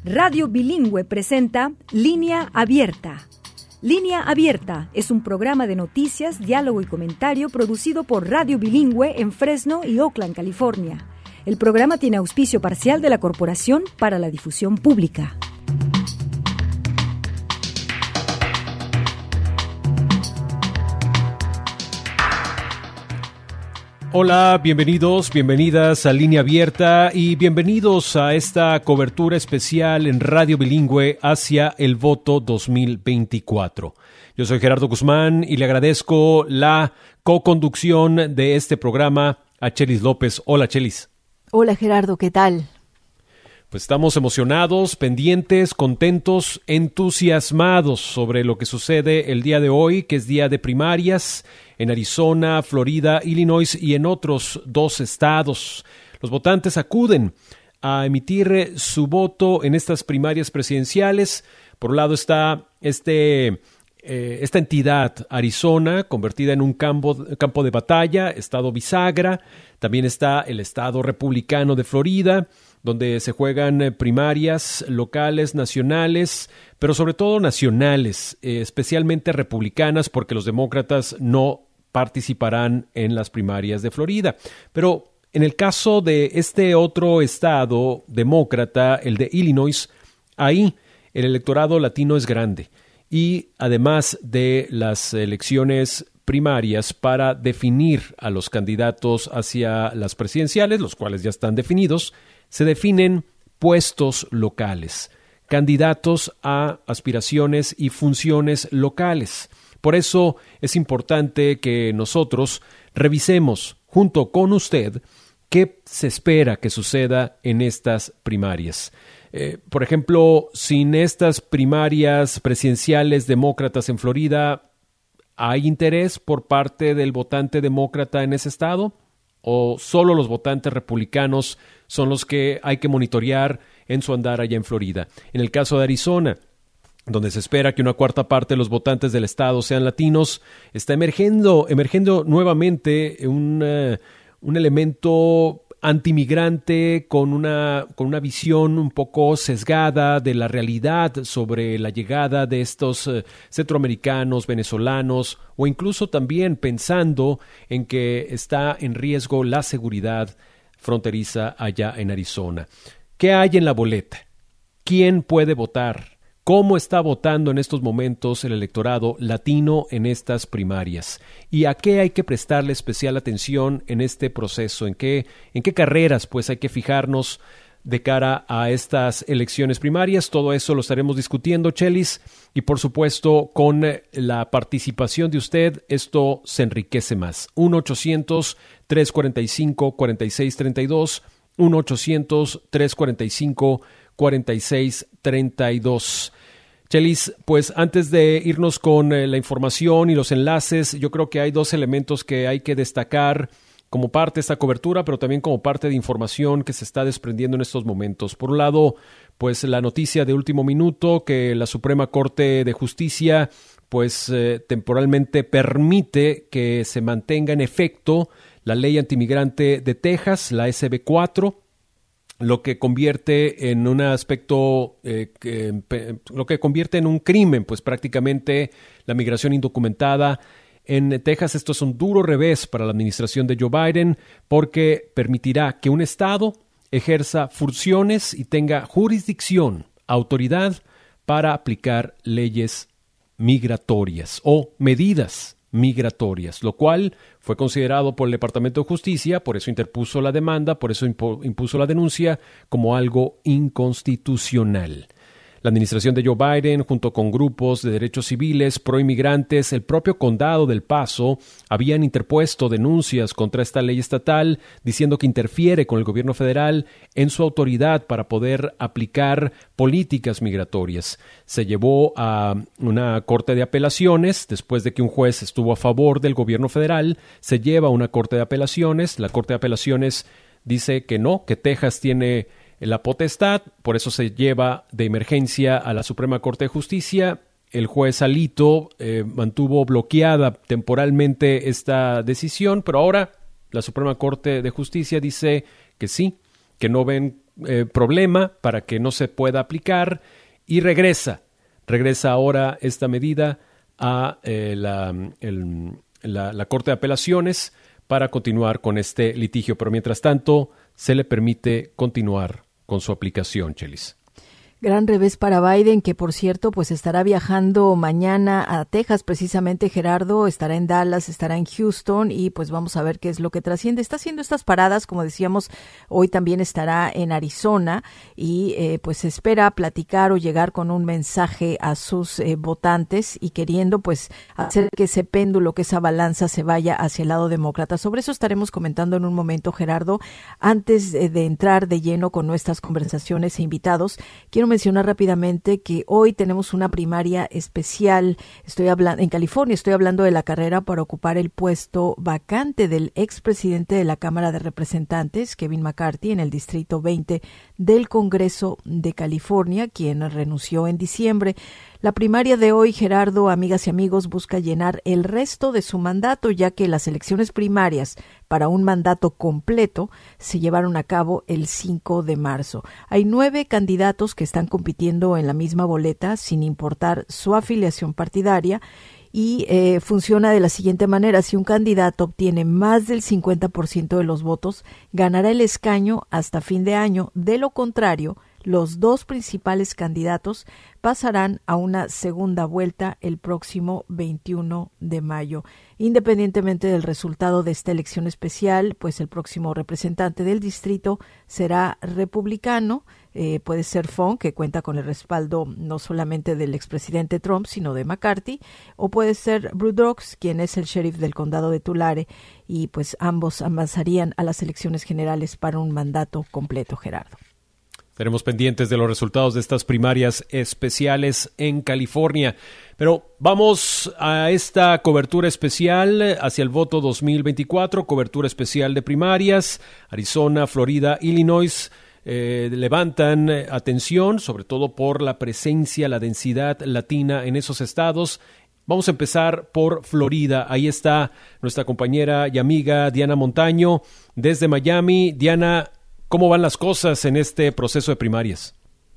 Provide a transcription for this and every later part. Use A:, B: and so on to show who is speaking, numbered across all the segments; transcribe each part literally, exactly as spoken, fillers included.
A: Radio Bilingüe presenta Línea Abierta. Línea Abierta es un programa de noticias, diálogo y comentario producido por Radio Bilingüe en Fresno y Oakland, California. El programa tiene auspicio parcial de la Corporación para la Difusión Pública.
B: Hola, bienvenidos, bienvenidas a Línea Abierta y bienvenidos a esta cobertura especial en Radio Bilingüe hacia el voto dos mil veinticuatro. Yo soy Gerardo Guzmán y le agradezco la co-conducción de este programa a Chelis López. Hola, Chelis.
C: Hola, Gerardo, ¿qué tal?
B: Pues estamos emocionados, pendientes, contentos, entusiasmados sobre lo que sucede el día de hoy, que es día de primarias en Arizona, Florida, Illinois y en otros dos estados. Los votantes acuden a emitir su voto en estas primarias presidenciales. Por un lado está este, eh, esta entidad, Arizona, convertida en un campo, campo de batalla, estado bisagra. También está el estado republicano de Florida, donde se juegan primarias locales, nacionales, pero sobre todo nacionales, eh, especialmente republicanas, porque los demócratas no participarán en las primarias de Florida. Pero en el caso de este otro estado demócrata, el de Illinois, ahí el electorado latino es grande. Y además de las elecciones primarias para definir a los candidatos hacia las presidenciales, los cuales ya están definidos, se definen puestos locales, candidatos a aspiraciones y funciones locales. Por eso es importante que nosotros revisemos junto con usted qué se espera que suceda en estas primarias. Eh, por ejemplo, sin estas primarias presidenciales demócratas en Florida, ¿hay interés por parte del votante demócrata en ese estado? ¿O solo los votantes republicanos son los que hay que monitorear en su andar allá en Florida? En el caso de Arizona, donde se espera que una cuarta parte de los votantes del estado sean latinos, está emergiendo, emergiendo nuevamente un, uh, un elemento antimigrante con una, con una visión un poco sesgada de la realidad sobre la llegada de estos uh, centroamericanos, venezolanos, o incluso también pensando en que está en riesgo la seguridad fronteriza allá en Arizona. ¿Qué hay en la boleta? ¿Quién puede votar? ¿Cómo está votando en estos momentos el electorado latino en estas primarias? ¿Y a qué hay que prestarle especial atención en este proceso? ¿En qué, en qué carreras pues hay que fijarnos de cara a estas elecciones primarias? Todo eso lo estaremos discutiendo, Chelis, y por supuesto con la participación de usted esto se enriquece más. uno ochocientos, tres cuarenta y cinco, cuarenta y seis treinta y dos, uno ochocientos, tres cuarenta y cinco, cuarenta y seis treinta y dos. Chelis, pues antes de irnos con eh, la información y los enlaces, yo creo que hay dos elementos que hay que destacar como parte de esta cobertura, pero también como parte de información que se está desprendiendo en estos momentos. Por un lado, pues la noticia de último minuto que la Suprema Corte de Justicia pues eh, temporalmente permite que se mantenga en efecto la ley antimigrante de Texas, la S B cuatro, lo que convierte en un aspecto, eh, que, lo que convierte en un crimen, pues prácticamente la migración indocumentada. En Texas esto es un duro revés para la administración de Joe Biden porque permitirá que un estado ejerza funciones y tenga jurisdicción, autoridad para aplicar leyes migratorias o medidas migratorias, lo cual fue considerado por el Departamento de Justicia, por eso interpuso la demanda, por eso impo- impuso la denuncia como algo inconstitucional. La administración de Joe Biden, junto con grupos de derechos civiles, proinmigrantes, el propio condado del Paso, habían interpuesto denuncias contra esta ley estatal, diciendo que interfiere con el gobierno federal en su autoridad para poder aplicar políticas migratorias. Se llevó a una corte de apelaciones, después de que un juez estuvo a favor del gobierno federal, se lleva a una corte de apelaciones, la corte de apelaciones dice que no, que Texas tiene la potestad, por eso se lleva de emergencia a la Suprema Corte de Justicia. El juez Alito eh, mantuvo bloqueada temporalmente esta decisión, pero ahora la Suprema Corte de Justicia dice que sí, que no ven eh, problema para que no se pueda aplicar y regresa. Regresa ahora esta medida a eh, la, el, la, la Corte de Apelaciones para continuar con este litigio, pero mientras tanto se le permite continuar con su aplicación, Chelis.
C: Gran revés para Biden, que por cierto, pues estará viajando mañana a Texas, precisamente Gerardo, estará en Dallas, estará en Houston y pues vamos a ver qué es lo que trasciende. Está haciendo estas paradas, como decíamos, hoy también estará en Arizona y eh, pues espera platicar o llegar con un mensaje a sus eh, votantes y queriendo pues hacer que ese péndulo, que esa balanza se vaya hacia el lado demócrata. Sobre eso estaremos comentando en un momento, Gerardo. Antes de, de entrar de lleno con nuestras conversaciones e invitados, quiero mencionar rápidamente que hoy tenemos una primaria especial. Estoy hablando en California, estoy hablando de la carrera para ocupar el puesto vacante del expresidente de la Cámara de Representantes, Kevin McCarthy, en el Distrito veinte del Congreso de California, quien renunció en diciembre. La primaria de hoy, Gerardo, amigas y amigos, busca llenar el resto de su mandato, ya que las elecciones primarias para un mandato completo se llevaron a cabo el cinco de marzo. Hay nueve candidatos que están compitiendo en la misma boleta, sin importar su afiliación partidaria, y eh, funciona de la siguiente manera. Si un candidato obtiene más del cincuenta por ciento de los votos, ganará el escaño hasta fin de año. De lo contrario, los dos principales candidatos pasarán a una segunda vuelta el próximo veintiuno de mayo. Independientemente del resultado de esta elección especial, pues el próximo representante del distrito será republicano. Eh, puede ser Fong, que cuenta con el respaldo no solamente del expresidente Trump, sino de McCarthy, o puede ser Brooks, quien es el sheriff del condado de Tulare, y pues ambos avanzarían a las elecciones generales para un mandato completo, Gerardo.
B: Estaremos pendientes de los resultados de estas primarias especiales en California. Pero vamos a esta cobertura especial hacia el voto dos mil veinticuatro, cobertura especial de primarias. Arizona, Florida, Illinois eh, levantan atención, sobre todo por la presencia, la densidad latina en esos estados. Vamos a empezar por Florida. Ahí está nuestra compañera y amiga Diana Montaño desde Miami. Diana, ¿cómo van las cosas en este proceso de primarias?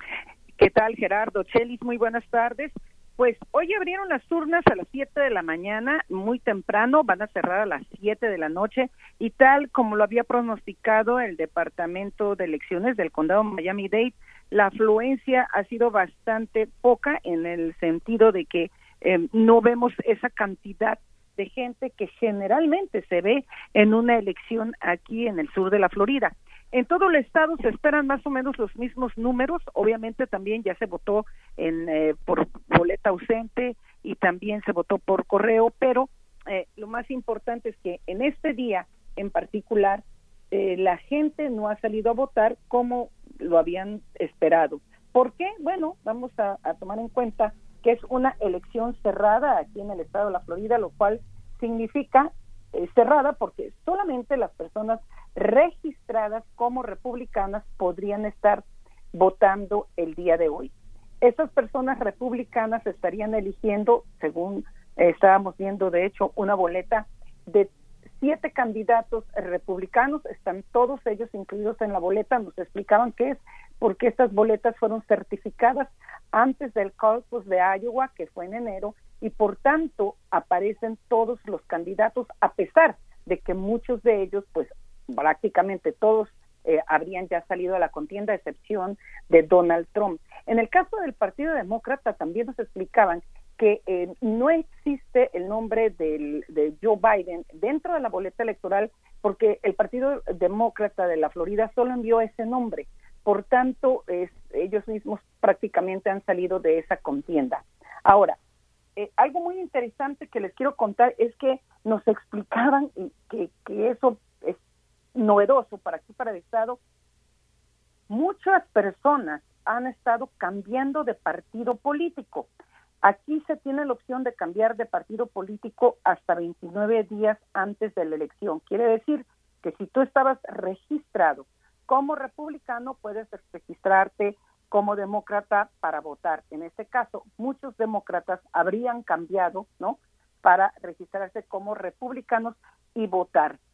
D: ¿Qué tal, Gerardo? Chelis, muy buenas tardes. Pues hoy abrieron las urnas a las siete de la mañana, muy temprano, van a cerrar a las siete de la noche, y tal como lo había pronosticado el Departamento de Elecciones del Condado Miami-Dade, la afluencia ha sido bastante poca en el sentido de que eh, no vemos esa cantidad de gente que generalmente se ve en una elección aquí en el sur de la Florida. En todo el estado se esperan más o menos los mismos números. Obviamente también ya se votó en eh, por boleta ausente y también se votó por correo, pero eh, lo más importante es que en este día en particular eh, la gente no ha salido a votar como lo habían esperado. ¿Por qué? Bueno, vamos a, a tomar en cuenta que es una elección cerrada aquí en el estado de la Florida, lo cual significa eh, cerrada porque solamente las personas registradas como republicanas podrían estar votando el día de hoy. Esas personas republicanas estarían eligiendo, según eh, estábamos viendo de hecho, una boleta de siete candidatos republicanos, están todos ellos incluidos en la boleta. Nos explicaban qué es, porque estas boletas fueron certificadas antes del caucus de Iowa, que fue en enero, y por tanto aparecen todos los candidatos, a pesar de que muchos de ellos, pues prácticamente todos eh, habrían ya salido a la contienda, a excepción de Donald Trump. En el caso del Partido Demócrata también nos explicaban que eh, no existe el nombre del, de Joe Biden dentro de la boleta electoral porque el Partido Demócrata de la Florida solo envió ese nombre. Por tanto, es, ellos mismos prácticamente han salido de esa contienda. Ahora, eh, algo muy interesante que les quiero contar es que nos explicaban que, que eso es novedoso para aquí, para el estado. Muchas personas han estado cambiando de partido político. Aquí se tiene la opción de cambiar de partido político hasta veintinueve días antes de la elección. Quiere decir que si tú estabas registrado como republicano, puedes registrarte como demócrata para votar. En este caso, muchos demócratas habrían cambiado, ¿no?, para registrarse como republicanos y votar.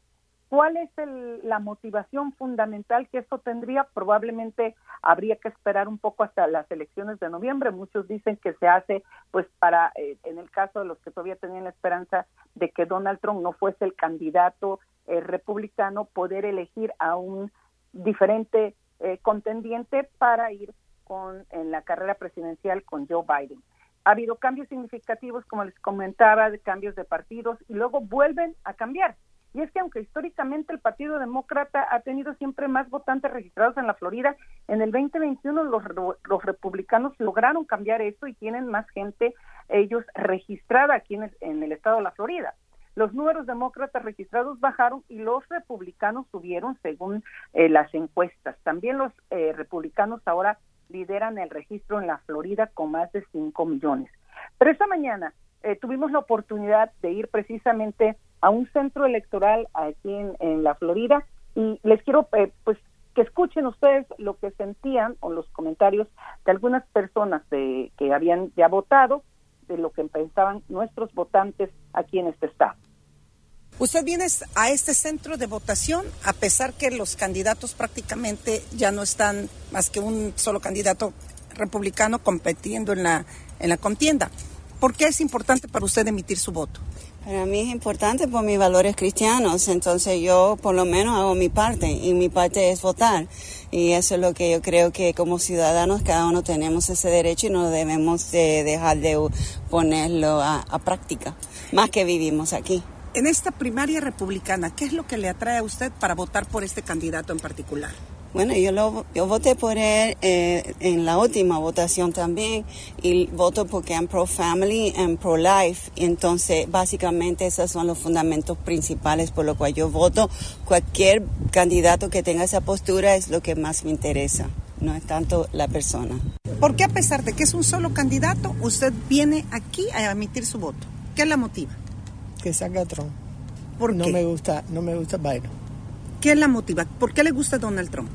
D: ¿Cuál es el, la motivación fundamental que esto tendría? Probablemente habría que esperar un poco hasta las elecciones de noviembre. Muchos dicen que se hace, pues, para, eh, en el caso de los que todavía tenían la esperanza de que Donald Trump no fuese el candidato eh, republicano, poder elegir a un diferente eh, contendiente para ir con en la carrera presidencial con Joe Biden. Ha habido cambios significativos, como les comentaba, de cambios de partidos, y luego vuelven a cambiar. Y es que aunque históricamente el Partido Demócrata ha tenido siempre más votantes registrados en la Florida, en el veinte veintiuno los, los republicanos lograron cambiar eso y tienen más gente ellos registrada aquí en el, en el estado de la Florida. Los números demócratas registrados bajaron y los republicanos subieron según eh, las encuestas. También los eh, republicanos ahora lideran el registro en la Florida con más de cinco millones. Pero esta mañana eh, tuvimos la oportunidad de ir precisamente a un centro electoral aquí en, en la Florida, y les quiero eh, pues que escuchen ustedes lo que sentían o los comentarios de algunas personas de, que habían ya votado, de lo que pensaban nuestros votantes aquí en este estado.
E: Usted viene a este centro de votación a pesar que los candidatos prácticamente ya no están más que un solo candidato republicano compitiendo en la, en la contienda. ¿Por qué es importante para usted emitir su voto?
F: Para mí es importante por mis valores cristianos, entonces yo por lo menos hago mi parte, y mi parte es votar, y eso es lo que yo creo que como ciudadanos cada uno tenemos ese derecho y no debemos de dejar de ponerlo a, a práctica, más que vivimos aquí.
E: En esta primaria republicana, ¿qué es lo que le atrae a usted para votar por este candidato en particular?
F: Bueno, yo, lo, yo voté por él eh, en la última votación también, y voto porque I'm pro-family and pro-life. Entonces, básicamente, esos son los fundamentos principales por los cuales yo voto. Cualquier candidato que tenga esa postura es lo que más me interesa, no es tanto la persona.
E: ¿Por qué, a pesar de que es un solo candidato, usted viene aquí a emitir su voto? ¿Qué la motiva?
G: Que salga Trump.
E: ¿Por
G: no
E: qué?
G: me gusta, no me gusta Biden.
E: ¿Qué la motiva? ¿Por qué le gusta Donald Trump?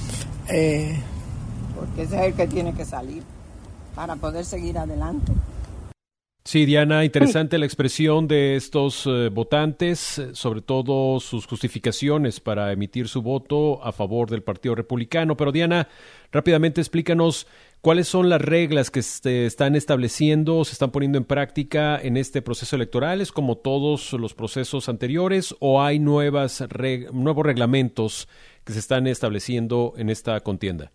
G: Eh,
H: Porque ese es el que tiene que salir para poder seguir adelante.
B: Sí, Diana, interesante la expresión de estos eh, votantes, sobre todo sus justificaciones para emitir su voto a favor del Partido Republicano. Pero Diana, rápidamente explícanos cuáles son las reglas que se están estableciendo, se están poniendo en práctica en este proceso electoral. ¿Es como todos los procesos anteriores o hay nuevas reg- nuevos reglamentos que se están estableciendo en esta contienda?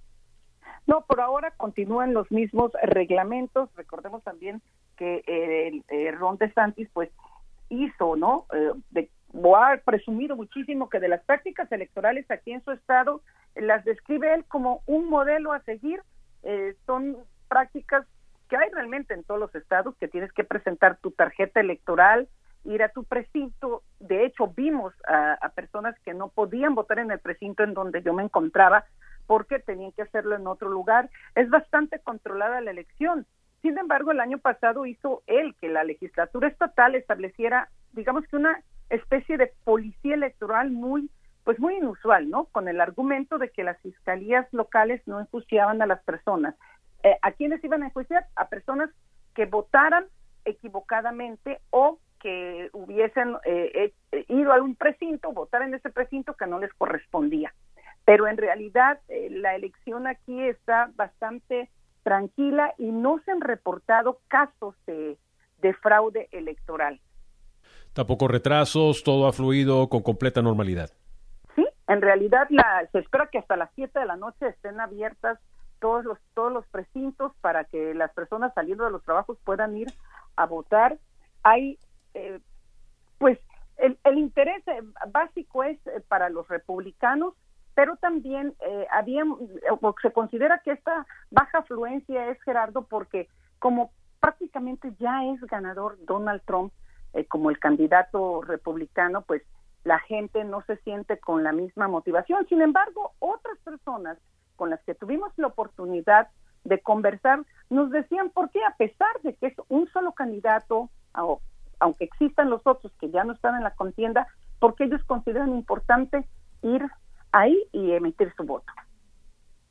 D: No, por ahora continúan los mismos reglamentos. Recordemos también que eh, el, eh, Ron DeSantis pues hizo, ¿no? Eh, de, o ha presumido muchísimo que de las prácticas electorales aquí en su estado las describe él como un modelo a seguir. Eh, son prácticas que hay realmente en todos los estados, que tienes que presentar tu tarjeta electoral, ir a tu precinto. De hecho, vimos a, a personas que no podían votar en el precinto en donde yo me encontraba porque tenían que hacerlo en otro lugar. Es bastante controlada la elección. Sin embargo, el año pasado hizo él que la legislatura estatal estableciera, digamos que una especie de policía electoral muy, pues muy inusual, ¿no? Con el argumento de que las fiscalías locales no enjuiciaban a las personas. Eh, ¿A quiénes iban a enjuiciar? A personas que votaran equivocadamente o que hubiesen eh, eh, ido a un precinto, votar en ese precinto que no les correspondía. Pero en realidad eh, la elección aquí está bastante tranquila y no se han reportado casos de, de fraude electoral.
B: Tampoco retrasos, todo ha fluido con completa normalidad.
D: Sí, en realidad la, se espera que hasta las siete de la noche estén abiertas todos los todos los precintos para que las personas saliendo de los trabajos puedan ir a votar. Hay, eh, pues, el, el interés básico es para los republicanos, pero también eh, había, o se considera que esta baja afluencia es, Gerardo, porque como prácticamente ya es ganador Donald Trump eh, como el candidato republicano, pues la gente no se siente con la misma motivación. Sin embargo, otras personas con las que tuvimos la oportunidad de conversar nos decían por qué, a pesar de que es un solo candidato, aunque existan los otros que ya no están en la contienda, porque ellos consideran importante ir ahí y emitir su voto.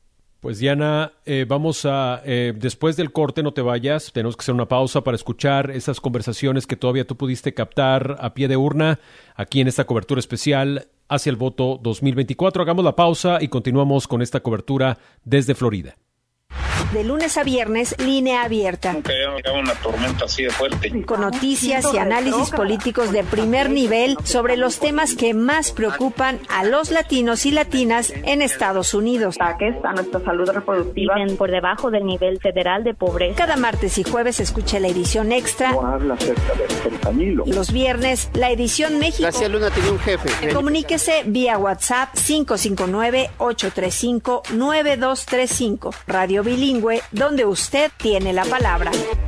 B: Pues Diana, eh, vamos a, eh, después del corte, no te vayas, tenemos que hacer una pausa para escuchar esas conversaciones que todavía tú pudiste captar a pie de urna, aquí en esta cobertura especial hacia el voto dos mil veinticuatro. Hagamos la pausa y continuamos con esta cobertura desde Florida.
I: De lunes a viernes, Línea Abierta.
J: Nunca había llegado una tormenta así de fuerte.
I: Con noticias y análisis políticos de primer nivel sobre los temas que más preocupan a los latinos y latinas en Estados Unidos.
K: Ataques a nuestra salud reproductiva.
L: Viven por debajo del nivel federal de pobreza.
I: Cada martes y jueves escuche la edición extra.
M: No habla acerca del fentanilo.
I: Los viernes, la edición México.
N: García Luna tenía un jefe.
I: Comuníquese vía WhatsApp cinco cinco nueve, ocho tres cinco, nueve dos tres cinco. Radio Bilingüe, donde usted tiene la palabra.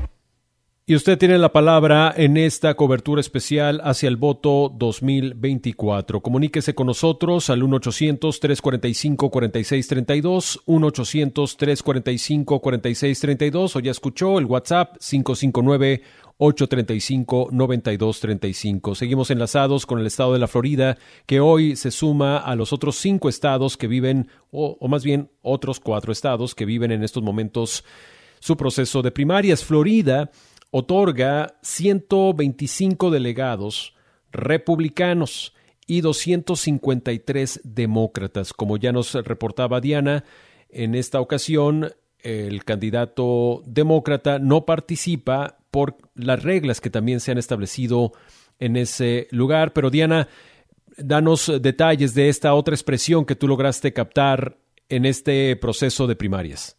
B: Y usted tiene la palabra en esta cobertura especial hacia el voto dos mil veinticuatro. Comuníquese con nosotros al uno ochocientos, tres cuarenta y cinco, cuarenta y seis treinta y dos, uno ochocientos, tres cuarenta y cinco, cuarenta y seis treinta y dos, o ya escuchó el WhatsApp cinco cinco nueve, ocho tres cinco, nueve dos tres cinco. Seguimos enlazados con el estado de la Florida, que hoy se suma a los otros cinco estados que viven, o, o más bien otros cuatro estados que viven en estos momentos su proceso de primarias. Florida otorga ciento veinticinco delegados republicanos y doscientos cincuenta y tres demócratas. Como ya nos reportaba Diana, en esta ocasión el candidato demócrata no participa por las reglas que también se han establecido en ese lugar. Pero Diana, danos detalles de esta otra expresión que tú lograste captar en este proceso de primarias.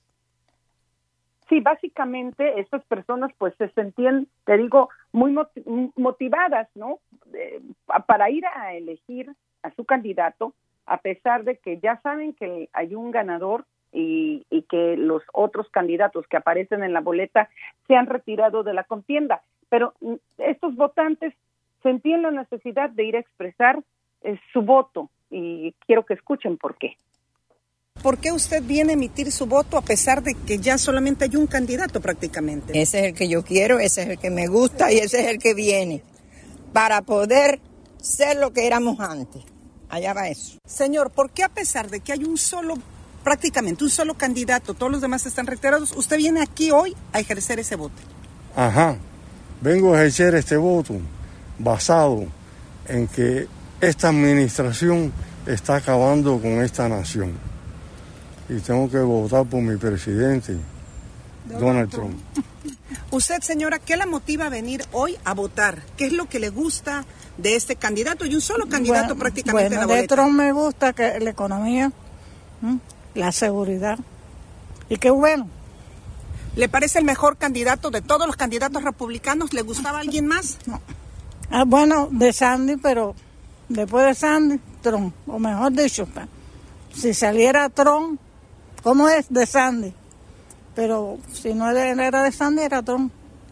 D: Sí, básicamente estas personas pues se sentían, te digo, muy motivadas, ¿no? Eh, para ir a elegir a su candidato, a pesar de que ya saben que hay un ganador y, y que los otros candidatos que aparecen en la boleta se han retirado de la contienda. Pero estos votantes sentían la necesidad de ir a expresar eh, su voto, y quiero que escuchen por qué.
E: ¿Por qué usted viene a emitir su voto a pesar de que ya solamente hay un candidato prácticamente?
H: Ese es el que yo quiero, ese es el que me gusta y ese es el que viene para poder ser lo que éramos antes. Allá va eso.
E: Señor, ¿por qué a pesar de que hay un solo, prácticamente un solo candidato, todos los demás están retirados, usted viene aquí hoy a ejercer ese voto?
O: Ajá, vengo a ejercer este voto basado en que esta administración está acabando con esta nación. Y tengo que votar por mi presidente, Donald, Donald Trump.
E: Trump. Usted, señora, ¿qué la motiva a venir hoy a votar? ¿Qué es lo que le gusta de este candidato? Y un solo candidato
P: bueno,
E: prácticamente
P: bueno,
E: en la boleta.
P: De Trump me gusta que la economía, ¿m? la seguridad. Y qué bueno.
E: ¿Le parece el mejor candidato de todos los candidatos republicanos? ¿Le gustaba alguien más?
P: No. Ah, bueno, de Sandy, pero después de Sandy, Trump. O mejor dicho, si saliera Trump, ¿cómo es? De Sandy. Pero si no era de Sandy, era Trump.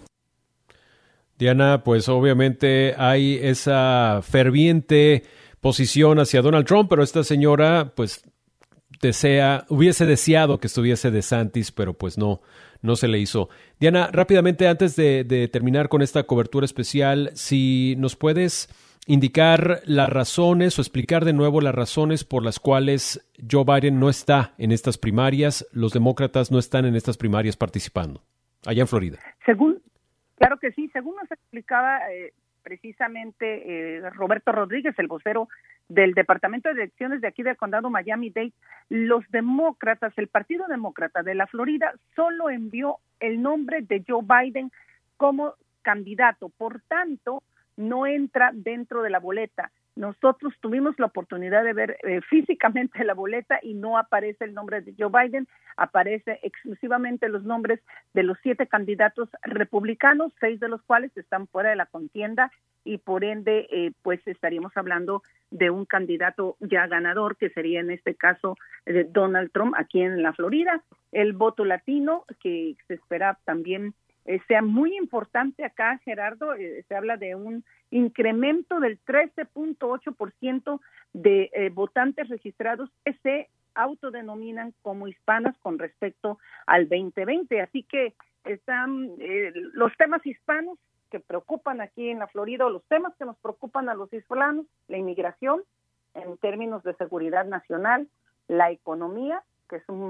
B: Diana, pues obviamente hay esa ferviente posición hacia Donald Trump, pero esta señora pues desea, hubiese deseado que estuviese DeSantis, pero pues no, no se le hizo. Diana, rápidamente antes de, de terminar con esta cobertura especial, si nos puedes indicar las razones o explicar de nuevo las razones por las cuales Joe Biden no está en estas primarias, los demócratas no están en estas primarias participando, allá en Florida.
D: Según, claro que sí, según nos explicaba eh, precisamente eh, Roberto Rodríguez, el vocero del Departamento de Elecciones de aquí del condado Miami-Dade, los demócratas, el Partido Demócrata de la Florida solo envió el nombre de Joe Biden como candidato, por tanto, no entra dentro de la boleta. Nosotros tuvimos la oportunidad de ver eh, físicamente la boleta y no aparece el nombre de Joe Biden, aparece exclusivamente los nombres de los siete candidatos republicanos, seis de los cuales están fuera de la contienda y por ende eh, pues estaríamos hablando de un candidato ya ganador que sería en este caso eh, Donald Trump aquí en la Florida. El voto latino que se espera también Eh, sea muy importante acá, Gerardo, eh, se habla de un incremento del trece punto ocho por ciento de eh, votantes registrados que se autodenominan como hispanas con respecto al veinte veinte, así que están eh, los temas hispanos que preocupan aquí en la Florida, o los temas que nos preocupan a los hispanos, la inmigración en términos de seguridad nacional, la economía, que es un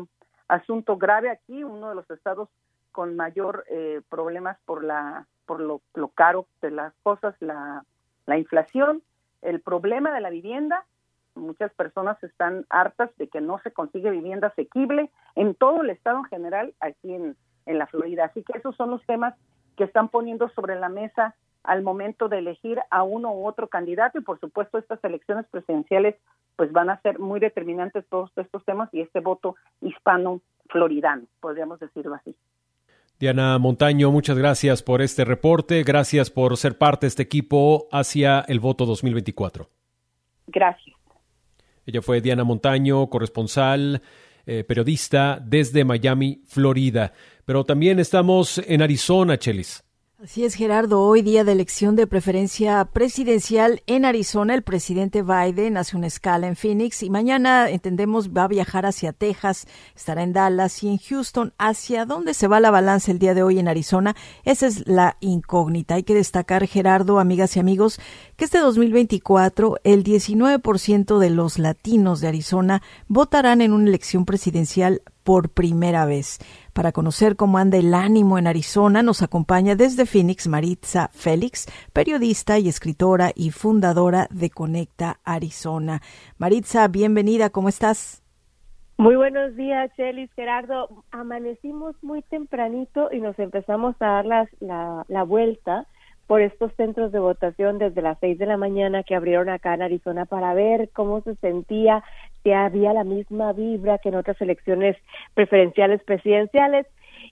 D: asunto grave aquí, uno de los estados con mayor eh, problemas por la por lo, lo caro de las cosas, la, la inflación, el problema de la vivienda. Muchas personas están hartas de que no se consigue vivienda asequible en todo el estado en general, aquí en, en la Florida. Así que esos son los temas que están poniendo sobre la mesa al momento de elegir a uno u otro candidato, y por supuesto estas elecciones presidenciales pues van a ser muy determinantes todos estos temas y este voto hispano floridano, podríamos decirlo así.
B: Diana Montaño, muchas gracias por este reporte, gracias por ser parte de este equipo hacia el voto dos mil veinticuatro.
D: Gracias.
B: Ella fue Diana Montaño, corresponsal, eh, periodista desde Miami, Florida. Pero también estamos en Arizona, Chelis.
C: Así es, Gerardo. Hoy día de elección de preferencia presidencial en Arizona, el presidente Biden hace una escala en Phoenix y mañana, entendemos, va a viajar hacia Texas, estará en Dallas y en Houston. ¿Hacia dónde se va la balanza el día de hoy en Arizona? Esa es la incógnita. Hay que destacar, Gerardo, amigas y amigos, que este dos mil veinticuatro el diecinueve por ciento de los latinos de Arizona votarán en una elección presidencial por primera vez. Para conocer cómo anda el ánimo en Arizona, nos acompaña desde Phoenix Maritza Félix, periodista y escritora y fundadora de Conecta Arizona. Maritza, bienvenida, ¿cómo estás?
N: Muy buenos días, Chelis, Gerardo. Amanecimos muy tempranito y nos empezamos a dar las, la, la vuelta por estos centros de votación desde las seis de la mañana que abrieron acá en Arizona para ver cómo se sentía, si había la misma vibra que en otras elecciones preferenciales presidenciales.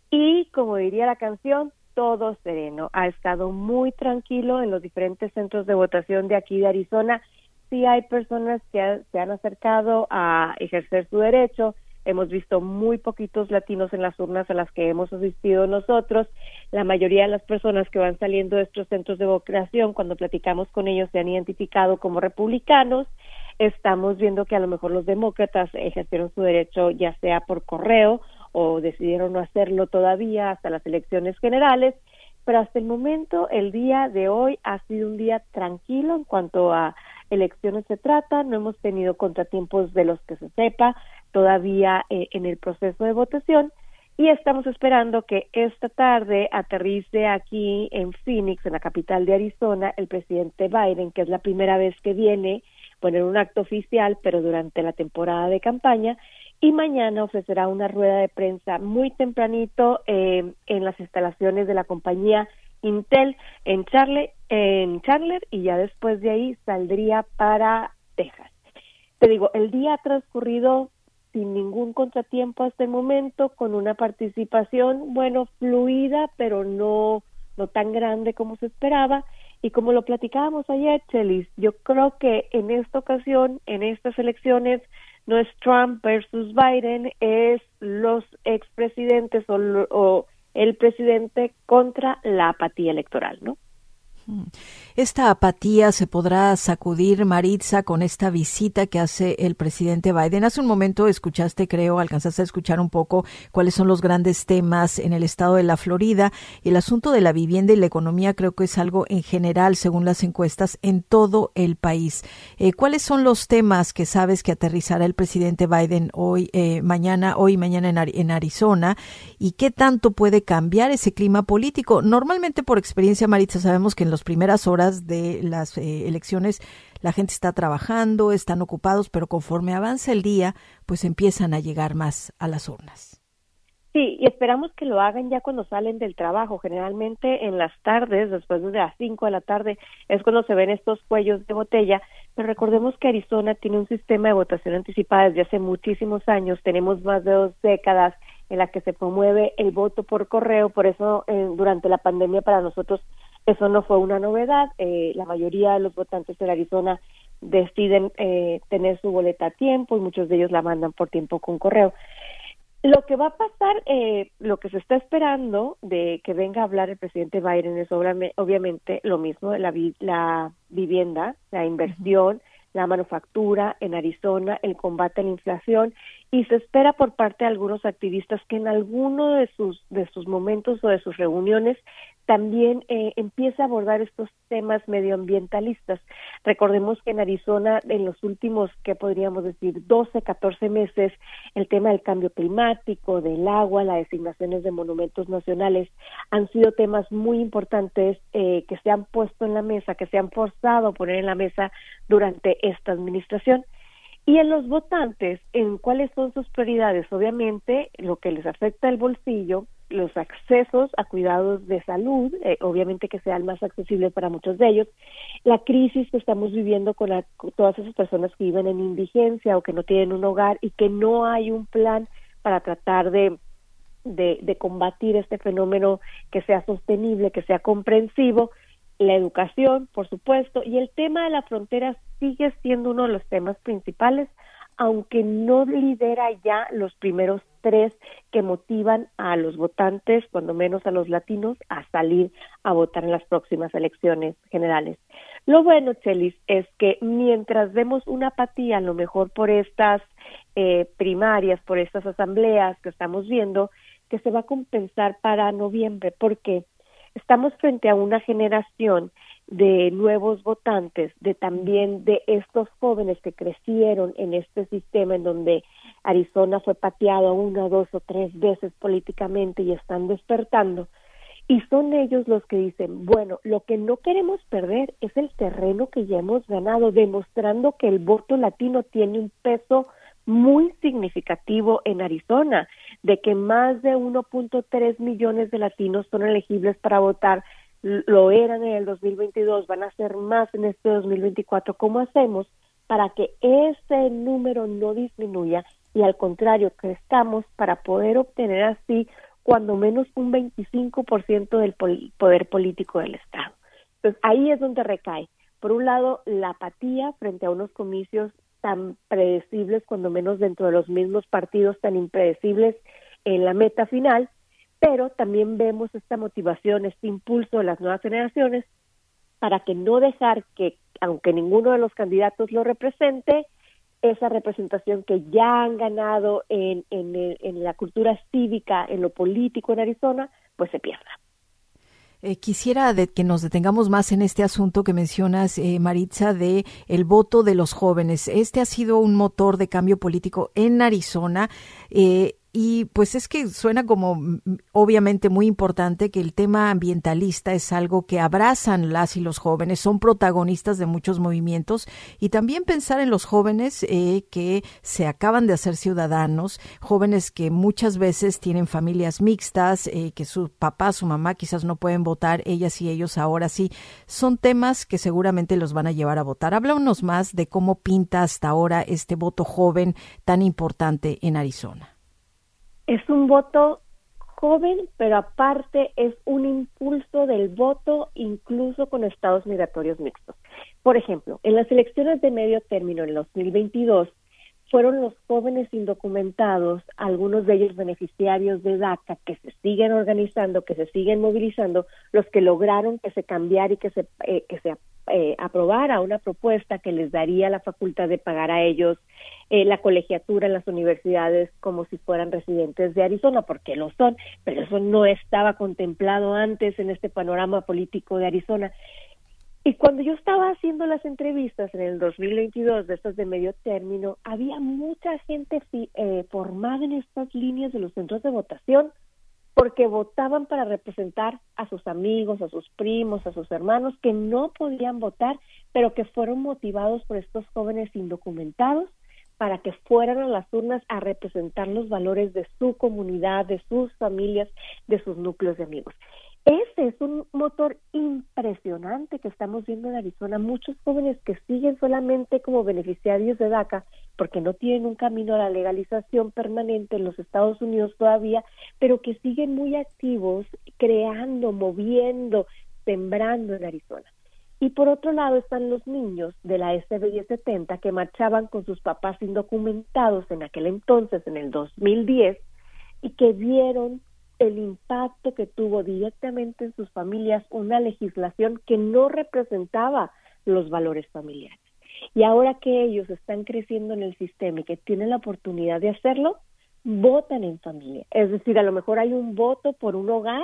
N: Y como diría la canción, todo sereno. Ha estado muy tranquilo en los diferentes centros de votación de aquí de Arizona. Sí hay personas que ha, se han acercado a ejercer su derecho. Hemos visto muy poquitos latinos en las urnas a las que hemos asistido nosotros. La mayoría de las personas que van saliendo de estos centros de votación, cuando platicamos con ellos, se han identificado como republicanos. Estamos viendo que a lo mejor los demócratas ejercieron su derecho ya sea por correo o decidieron no hacerlo todavía hasta las elecciones generales, pero hasta el momento, el día de hoy ha sido un día tranquilo en cuanto a elecciones se trata. No hemos tenido contratiempos de los que se sepa todavía eh, en el proceso de votación, y estamos esperando que esta tarde aterrice aquí en Phoenix, en la capital de Arizona, el presidente Biden, que es la primera vez que viene, bueno, en un acto oficial, pero durante la temporada de campaña, y mañana ofrecerá una rueda de prensa muy tempranito eh, en las instalaciones de la compañía Intel en Charlotte, en Chandler, y ya después de ahí saldría para Texas. Te digo, el día ha transcurrido sin ningún contratiempo hasta el momento, con una participación, bueno, fluida, pero no, no tan grande como se esperaba. Y como lo platicábamos ayer, Chelis, yo creo que en esta ocasión, en estas elecciones, no es Trump versus Biden, es los expresidentes o, o el presidente contra la apatía electoral, ¿no?
C: Esta apatía se podrá sacudir, Maritza, con esta visita que hace el presidente Biden. Hace un momento escuchaste, creo, alcanzaste a escuchar un poco cuáles son los grandes temas en el estado de la Florida. El asunto de la vivienda y la economía creo que es algo en general, según las encuestas, en todo el país. Eh, ¿Cuáles son los temas que sabes que aterrizará el presidente Biden hoy, eh, mañana, hoy y mañana en, en Arizona? ¿Y qué tanto puede cambiar ese clima político? Normalmente, por experiencia, Maritza, sabemos que en las primeras horas de las eh, elecciones la gente está trabajando, están ocupados, pero conforme avanza el día, pues empiezan a llegar más a las urnas.
N: Sí, y esperamos que lo hagan ya cuando salen del trabajo. Generalmente en las tardes, después de las cinco de la tarde, es cuando se ven estos cuellos de botella, pero recordemos que Arizona tiene un sistema de votación anticipada desde hace muchísimos años. Tenemos más de dos décadas en la que se promueve el voto por correo, por eso eh, durante la pandemia para nosotros eso no fue una novedad. Eh, la mayoría de los votantes en Arizona deciden eh, tener su boleta a tiempo y muchos de ellos la mandan por tiempo con correo. Lo que va a pasar, eh, lo que se está esperando de que venga a hablar el presidente Biden es obviamente lo mismo de la, vi- la vivienda, la inversión, uh-huh. la manufactura en Arizona, el combate a la inflación, y se espera por parte de algunos activistas que en alguno de sus de sus momentos o de sus reuniones también eh, empieza a abordar estos temas medioambientalistas. Recordemos que en Arizona, en los últimos, ¿qué podríamos decir?, doce, catorce meses, el tema del cambio climático, del agua, las designaciones de monumentos nacionales, han sido temas muy importantes eh, que se han puesto en la mesa, que se han forzado a poner en la mesa durante esta administración. Y en los votantes, ¿en cuáles son sus prioridades? Obviamente, lo que les afecta el bolsillo, los accesos a cuidados de salud, eh, obviamente que sean más accesibles para muchos de ellos, la crisis que estamos viviendo con, la, con todas esas personas que viven en indigencia o que no tienen un hogar y que no hay un plan para tratar de, de, de combatir este fenómeno que sea sostenible, que sea comprensivo. La educación, por supuesto, y el tema de la frontera sigue siendo uno de los temas principales, aunque no lidera ya los primeros tres que motivan a los votantes, cuando menos a los latinos, a salir a votar en las próximas elecciones generales. Lo bueno, Chelis, es que mientras vemos una apatía, a lo mejor por estas eh, primarias, por estas asambleas que estamos viendo, que se va a compensar para noviembre, porque estamos frente a una generación de nuevos votantes, de también de estos jóvenes que crecieron en este sistema en donde Arizona fue pateado una, dos o tres veces políticamente y están despertando. Y son ellos los que dicen, bueno, lo que no queremos perder es el terreno que ya hemos ganado, demostrando que el voto latino tiene un peso muy significativo en Arizona, de que más de uno punto tres millones de latinos son elegibles para votar, lo eran en el dos mil veintidós, van a ser más en este dos mil veinticuatro. ¿Cómo hacemos para que ese número no disminuya y al contrario crezcamos para poder obtener así cuando menos un veinticinco por ciento del poder político del Estado? Entonces ahí es donde recae, por un lado, la apatía frente a unos comicios tan predecibles, cuando menos dentro de los mismos partidos tan impredecibles en la meta final, pero también vemos esta motivación, este impulso de las nuevas generaciones para que no dejar que, aunque ninguno de los candidatos lo represente, esa representación que ya han ganado en, en, en la cultura cívica, en lo político en Arizona, pues se pierda.
C: Eh, quisiera de que nos detengamos más en este asunto que mencionas, eh, Maritza, de el voto de los jóvenes. Este ha sido un motor de cambio político en Arizona. Eh, Y pues es que suena como obviamente muy importante que el tema ambientalista es algo que abrazan las y los jóvenes, son protagonistas de muchos movimientos, y también pensar en los jóvenes eh, que se acaban de hacer ciudadanos, jóvenes que muchas veces tienen familias mixtas, eh, que su papá, su mamá quizás no pueden votar, ellas y ellos ahora sí. Son temas que seguramente los van a llevar a votar. Háblanos más de cómo pinta hasta ahora este voto joven tan importante en Arizona.
N: Es un voto joven, pero aparte es un impulso del voto incluso con estados migratorios mixtos. Por ejemplo, en las elecciones de medio término en el dos mil veintidós, fueron los jóvenes indocumentados, algunos de ellos beneficiarios de DACA, que se siguen organizando, que se siguen movilizando, los que lograron que se cambiara y que se, eh, que se eh, aprobara una propuesta que les daría la facultad de pagar a ellos eh, la colegiatura en las universidades como si fueran residentes de Arizona, porque lo son, pero eso no estaba contemplado antes en este panorama político de Arizona. Y cuando yo estaba haciendo las entrevistas en el dos mil veintidós de estas de medio término, había mucha gente eh, formada en estas líneas de los centros de votación porque votaban para representar a sus amigos, a sus primos, a sus hermanos que no podían votar, pero que fueron motivados por estos jóvenes indocumentados para que fueran a las urnas a representar los valores de su comunidad, de sus familias, de sus núcleos de amigos. Ese es un motor impresionante que estamos viendo en Arizona. Muchos jóvenes que siguen solamente como beneficiarios de DACA porque no tienen un camino a la legalización permanente en los Estados Unidos todavía, pero que siguen muy activos, creando, moviendo, sembrando en Arizona. Y por otro lado están los niños de la S B diez setenta que marchaban con sus papás indocumentados en aquel entonces, en el dos mil diez, y que vieron el impacto que tuvo directamente en sus familias una legislación que no representaba los valores familiares. Y ahora que ellos están creciendo en el sistema y que tienen la oportunidad de hacerlo, votan en familia. Es decir, a lo mejor hay un voto por un hogar,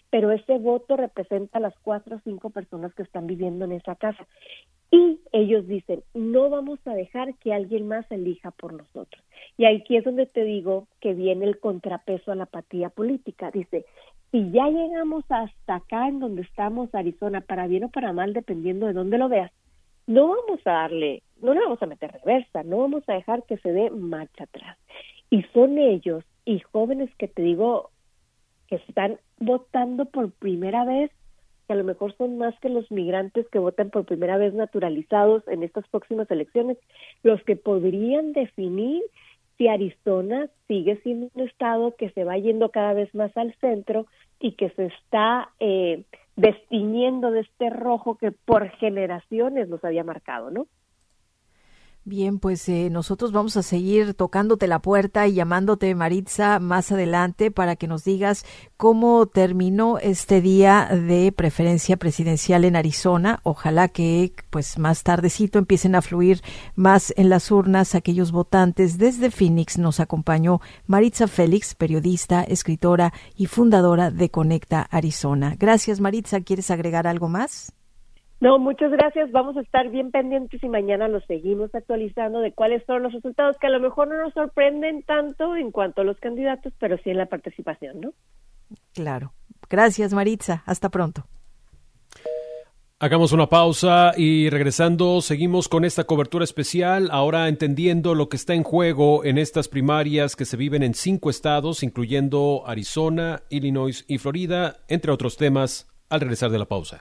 N: pero ese voto representa a las cuatro o cinco personas que están viviendo en esa casa. Y ellos dicen, no vamos a dejar que alguien más elija por nosotros. Y aquí es donde te digo que viene el contrapeso a la apatía política. Dice, si ya llegamos hasta acá en donde estamos, Arizona, para bien o para mal, dependiendo de dónde lo veas, no vamos a darle, no le vamos a meter reversa, no vamos a dejar que se dé marcha atrás. Y son ellos, y jóvenes que te digo, que están votando por primera vez, que a lo mejor son más que los migrantes que votan por primera vez naturalizados en estas próximas elecciones, los que podrían definir si Arizona sigue siendo un estado que se va yendo cada vez más al centro y que se está eh, destiñendo de este rojo que por generaciones nos había marcado, ¿no?
C: Bien, pues eh, nosotros vamos a seguir tocándote la puerta y llamándote, Maritza, más adelante para que nos digas cómo terminó este día de preferencia presidencial en Arizona. Ojalá que pues más tardecito empiecen a fluir más en las urnas aquellos votantes. Desde Phoenix nos acompañó Maritza Félix, periodista, escritora y fundadora de Conecta Arizona. Gracias, Maritza. ¿Quieres agregar algo más?
N: No, muchas gracias. Vamos a estar bien pendientes y mañana los seguimos actualizando de cuáles son los resultados que a lo mejor no nos sorprenden tanto en cuanto a los candidatos, pero sí en la participación, ¿no?
C: Claro. Gracias, Maritza. Hasta pronto.
B: Hagamos una pausa y regresando seguimos con esta cobertura especial, ahora entendiendo lo que está en juego en estas primarias que se viven en cinco estados, incluyendo Arizona, Illinois y Florida, entre otros temas, al regresar de la pausa.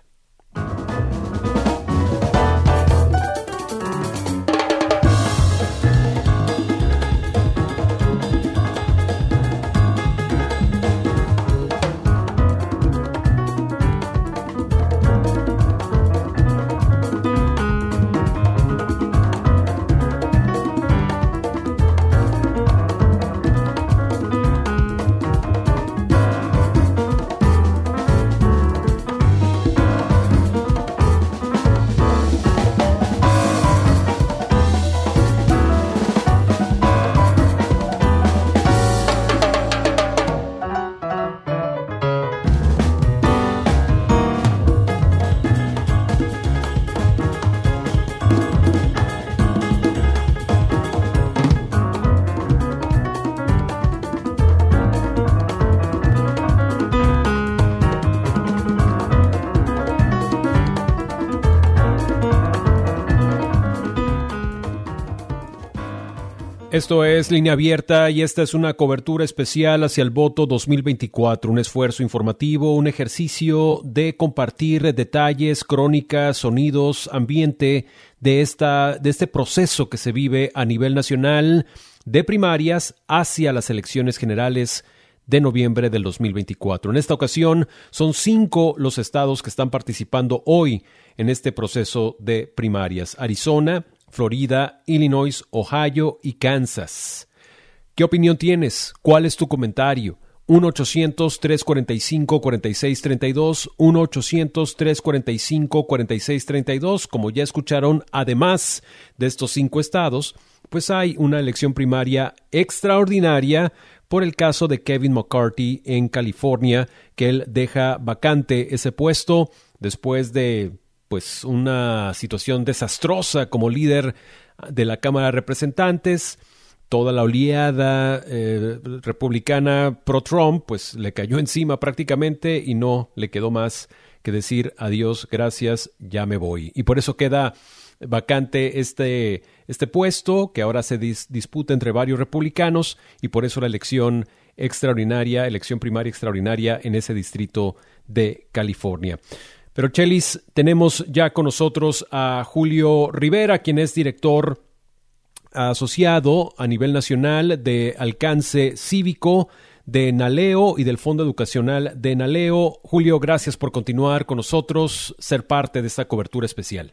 B: Esto es Línea Abierta y esta es una cobertura especial hacia el voto dos mil veinticuatro, un esfuerzo informativo, un ejercicio de compartir detalles, crónicas, sonidos, ambiente de, esta, de este proceso que se vive a nivel nacional de primarias hacia las elecciones generales de noviembre del dos mil veinticuatro. En esta ocasión son cinco los estados que están participando hoy en este proceso de primarias: Arizona, Florida, Illinois, Ohio y Kansas. ¿Qué opinión tienes? ¿Cuál es tu comentario? uno ochocientos, tres cuarenta y cinco, cuarenta y seis treinta y dos, uno ochocientos, tres cuarenta y cinco, cuarenta y seis treinta y dos. Como ya escucharon, además de estos cinco estados, pues hay una elección primaria extraordinaria por el caso de Kevin McCarthy en California, que él deja vacante ese puesto después de pues una situación desastrosa como líder de la Cámara de Representantes. Toda la oleada eh, republicana pro-Trump pues le cayó encima prácticamente y no le quedó más que decir adiós, gracias, ya me voy. Y por eso queda vacante este, este puesto que ahora se dis, disputa entre varios republicanos y por eso la elección extraordinaria, elección primaria extraordinaria en ese distrito de California. Pero, Chelis, tenemos ya con nosotros a Julio Rivera, quien es director asociado a nivel nacional de Alcance Cívico de NALEO y del Fondo Educacional de NALEO. Julio, gracias por continuar con nosotros, ser parte de esta cobertura especial.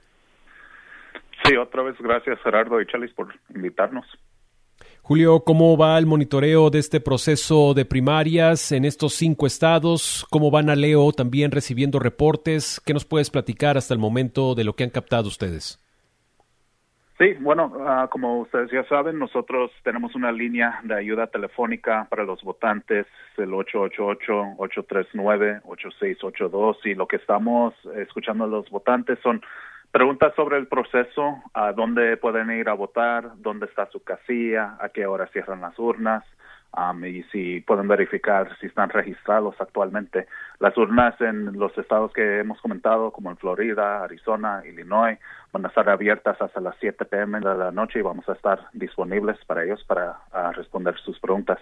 M: Sí, otra vez gracias, Gerardo y Chelis, por invitarnos.
B: Julio, ¿cómo va el monitoreo de este proceso de primarias en estos cinco estados? ¿Cómo va NALEO también recibiendo reportes? ¿Qué nos puedes platicar hasta el momento de lo que han captado ustedes?
M: Sí, Sí, bueno, uh, como ustedes ya saben, nosotros tenemos una línea de ayuda telefónica para los votantes, el ocho ocho ocho, ocho tres nueve, ocho seis ocho dos, y lo que estamos escuchando a los votantes son preguntas sobre el proceso, a dónde pueden ir a votar, dónde está su casilla, a qué hora cierran las urnas, um, y si pueden verificar si están registrados actualmente. Las urnas en los estados que hemos comentado, como en Florida, Arizona, Illinois, van a estar abiertas hasta las siete p m de la noche y vamos a estar disponibles para ellos para uh, responder sus preguntas.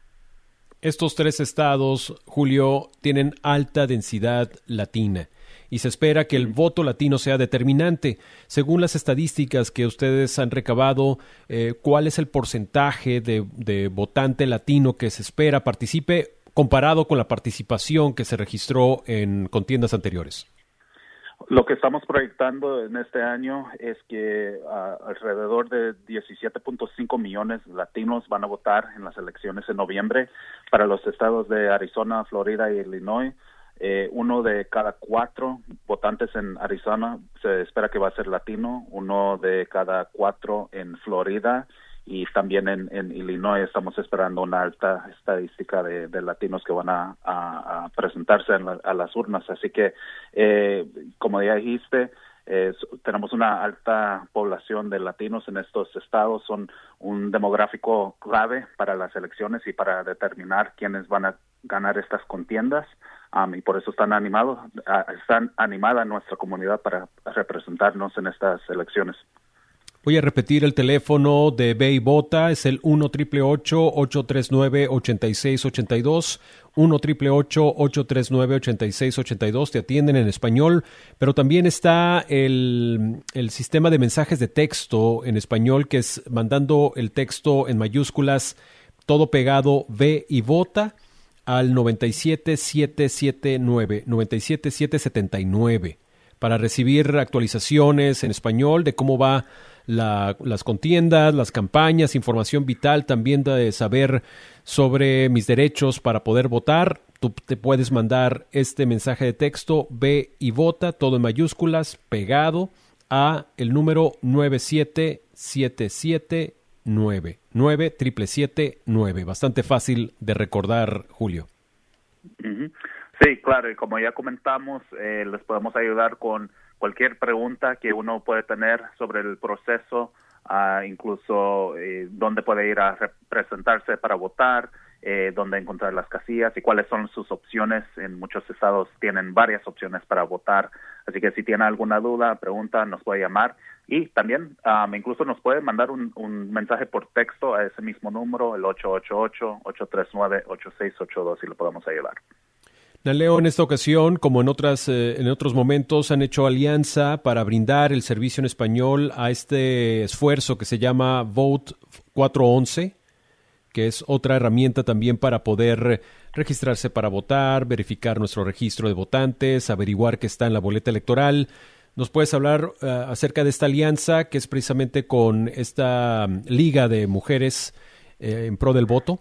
B: Estos tres estados, Julio, tienen alta densidad latina y se espera que el voto latino sea determinante. Según las estadísticas que ustedes han recabado, eh, ¿cuál es el porcentaje de, de votante latino que se espera participe comparado con la participación que se registró en contiendas anteriores?
M: Lo que estamos proyectando en este año es que uh, alrededor de diecisiete punto cinco millones de latinos van a votar en las elecciones en noviembre para los estados de Arizona, Florida y Illinois. Eh, uno de cada cuatro votantes en Arizona se espera que va a ser latino, uno de cada cuatro en Florida y también en, en Illinois estamos esperando una alta estadística de, de latinos que van a, a, a presentarse en la, a las urnas. Así que, eh, como ya dijiste, eh, tenemos una alta población de latinos en estos estados. Son un demográfico clave para las elecciones y para determinar quiénes van a ganar estas contiendas. Um, y por eso están animados, uh, están animada nuestra comunidad para representarnos en estas elecciones.
B: Voy a repetir el teléfono de Ve y Vota, es el uno ocho ocho ocho tres nueve ocho seis ocho dos, uno ocho ocho ocho tres nueve ocho seis ocho dos, te atienden en español, pero también está el, el sistema de mensajes de texto en español, que es mandando el texto en mayúsculas, todo pegado, Ve y Vota, al noventa y siete siete siete nueve, noventa y siete siete setenta y nueve, para recibir actualizaciones en español de cómo va La, las contiendas, las campañas, información vital, también de saber sobre mis derechos para poder votar. Tú te puedes mandar este mensaje de texto, Ve y Vota, todo en mayúsculas, pegado a el número nueve siete siete siete nueve, nueve siete siete nueve. Bastante fácil de recordar, Julio.
M: Uh-huh. Sí, claro, y como ya comentamos, eh, les podemos ayudar con cualquier pregunta que uno puede tener sobre el proceso, uh, incluso eh, dónde puede ir a presentarse para votar, eh, dónde encontrar las casillas y cuáles son sus opciones. En muchos estados tienen varias opciones para votar, así que si tiene alguna duda, pregunta, nos puede llamar y también um, incluso nos puede mandar un, un mensaje por texto a ese mismo número, el ocho ocho ocho ocho tres nueve ocho seis ocho dos, y lo podemos ayudar.
B: Naleo, en esta ocasión, como en otras eh, en otros momentos, han hecho alianza para brindar el servicio en español a este esfuerzo que se llama Vote cuatro once, que es otra herramienta también para poder registrarse para votar, verificar nuestro registro de votantes, averiguar qué está en la boleta electoral. ¿Nos puedes hablar uh, acerca de esta alianza que es precisamente con esta um, Liga de Mujeres eh, en pro del voto?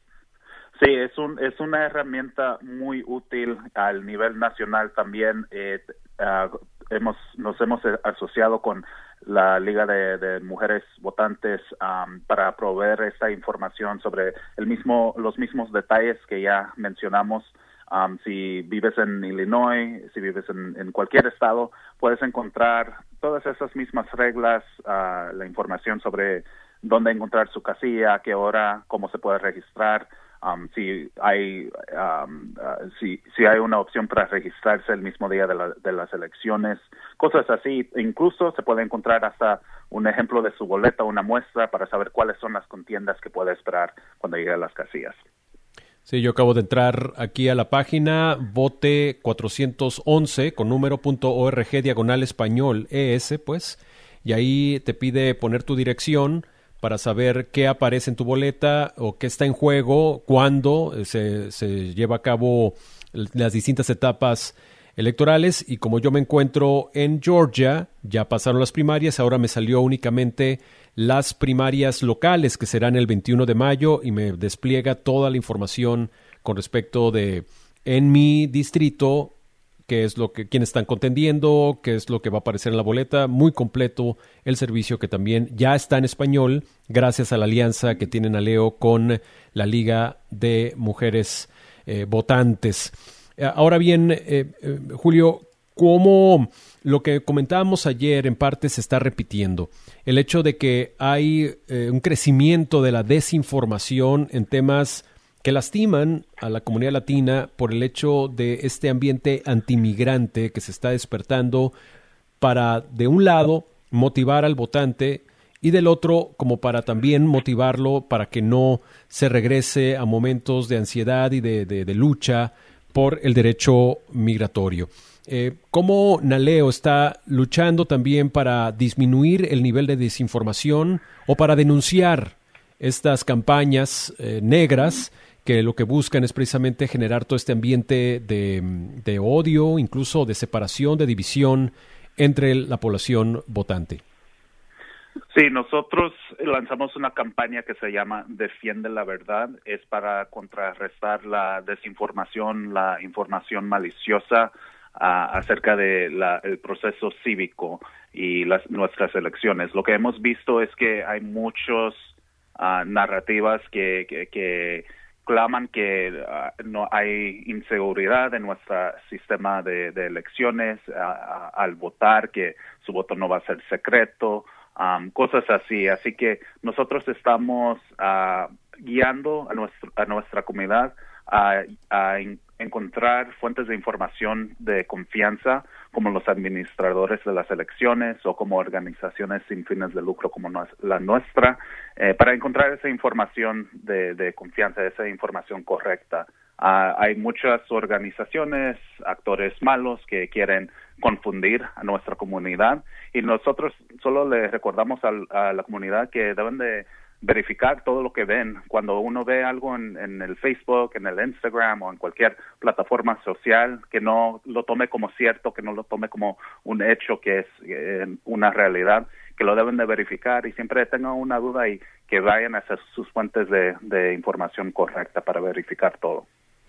M: Sí, es un es una herramienta muy útil al nivel nacional también. Eh, uh, hemos nos hemos asociado con la Liga de, de Mujeres Votantes um, para proveer esta información sobre el mismo los mismos detalles que ya mencionamos. Um, si vives en Illinois, si vives en, en cualquier estado, puedes encontrar todas esas mismas reglas, uh, la información sobre dónde encontrar su casilla, a qué hora, cómo se puede registrar. Um, si hay um, uh, si si hay una opción para registrarse el mismo día de, la, de las elecciones, cosas así. Incluso se puede encontrar hasta un ejemplo de su boleta, una muestra para saber cuáles son las contiendas que puede esperar cuando llegue a las casillas.
B: Sí, yo acabo de entrar aquí a la página vote cuatrocientos once con número punto org diagonal español es, pues, y ahí te pide poner tu dirección para saber qué aparece en tu boleta o qué está en juego, cuándo se, se lleva a cabo las distintas etapas electorales. Y como yo me encuentro en Georgia, ya pasaron las primarias, ahora me salió únicamente las primarias locales, que serán el veintiuno de mayo, y me despliega toda la información con respecto de en mi distrito qué es lo que, quiénes están contendiendo, qué es lo que va a aparecer en la boleta. Muy completo el servicio, que también ya está en español gracias a la alianza que tienen Aleo con la Liga de Mujeres eh, Votantes. Eh, ahora bien, eh, eh, Julio, ¿cómo lo que comentábamos ayer en parte se está repitiendo? El hecho de que hay eh, un crecimiento de la desinformación en temas que lastiman a la comunidad latina por el hecho de este ambiente antimigrante que se está despertando para, de un lado, motivar al votante y del otro, como para también motivarlo para que no se regrese a momentos de ansiedad y de, de, de lucha por el derecho migratorio. Eh, ¿Cómo Naleo está luchando también para disminuir el nivel de desinformación o para denunciar estas campañas eh, negras que lo que buscan es precisamente generar todo este ambiente de, de odio, incluso de separación, de división entre la población votante?
M: Sí, nosotros lanzamos una campaña que se llama Defiende la Verdad. Es para contrarrestar la desinformación, la información maliciosa uh, acerca de la, el proceso cívico y las, nuestras elecciones. Lo que hemos visto es que hay muchas uh, narrativas que, que, que claman que uh, no hay inseguridad en nuestro sistema de, de elecciones uh, uh, al votar, que su voto no va a ser secreto. Um, cosas así, así que nosotros estamos uh, guiando a, nuestro, a nuestra comunidad a, a en, encontrar fuentes de información de confianza como los administradores de las elecciones o como organizaciones sin fines de lucro como no, la nuestra, eh, para encontrar esa información de, de confianza, esa información correcta. Uh, hay muchas organizaciones, actores malos que quieren confundir a nuestra comunidad y nosotros solo le recordamos al, a la comunidad que deben de verificar todo lo que ven. Cuando uno ve algo en, en el Facebook, en el Instagram o en cualquier plataforma social, que no lo tome como cierto, que no lo tome como un hecho que es eh, una realidad, que lo deben de verificar y siempre tengan una duda y que vayan a hacer sus fuentes de, de información correcta para verificar todo.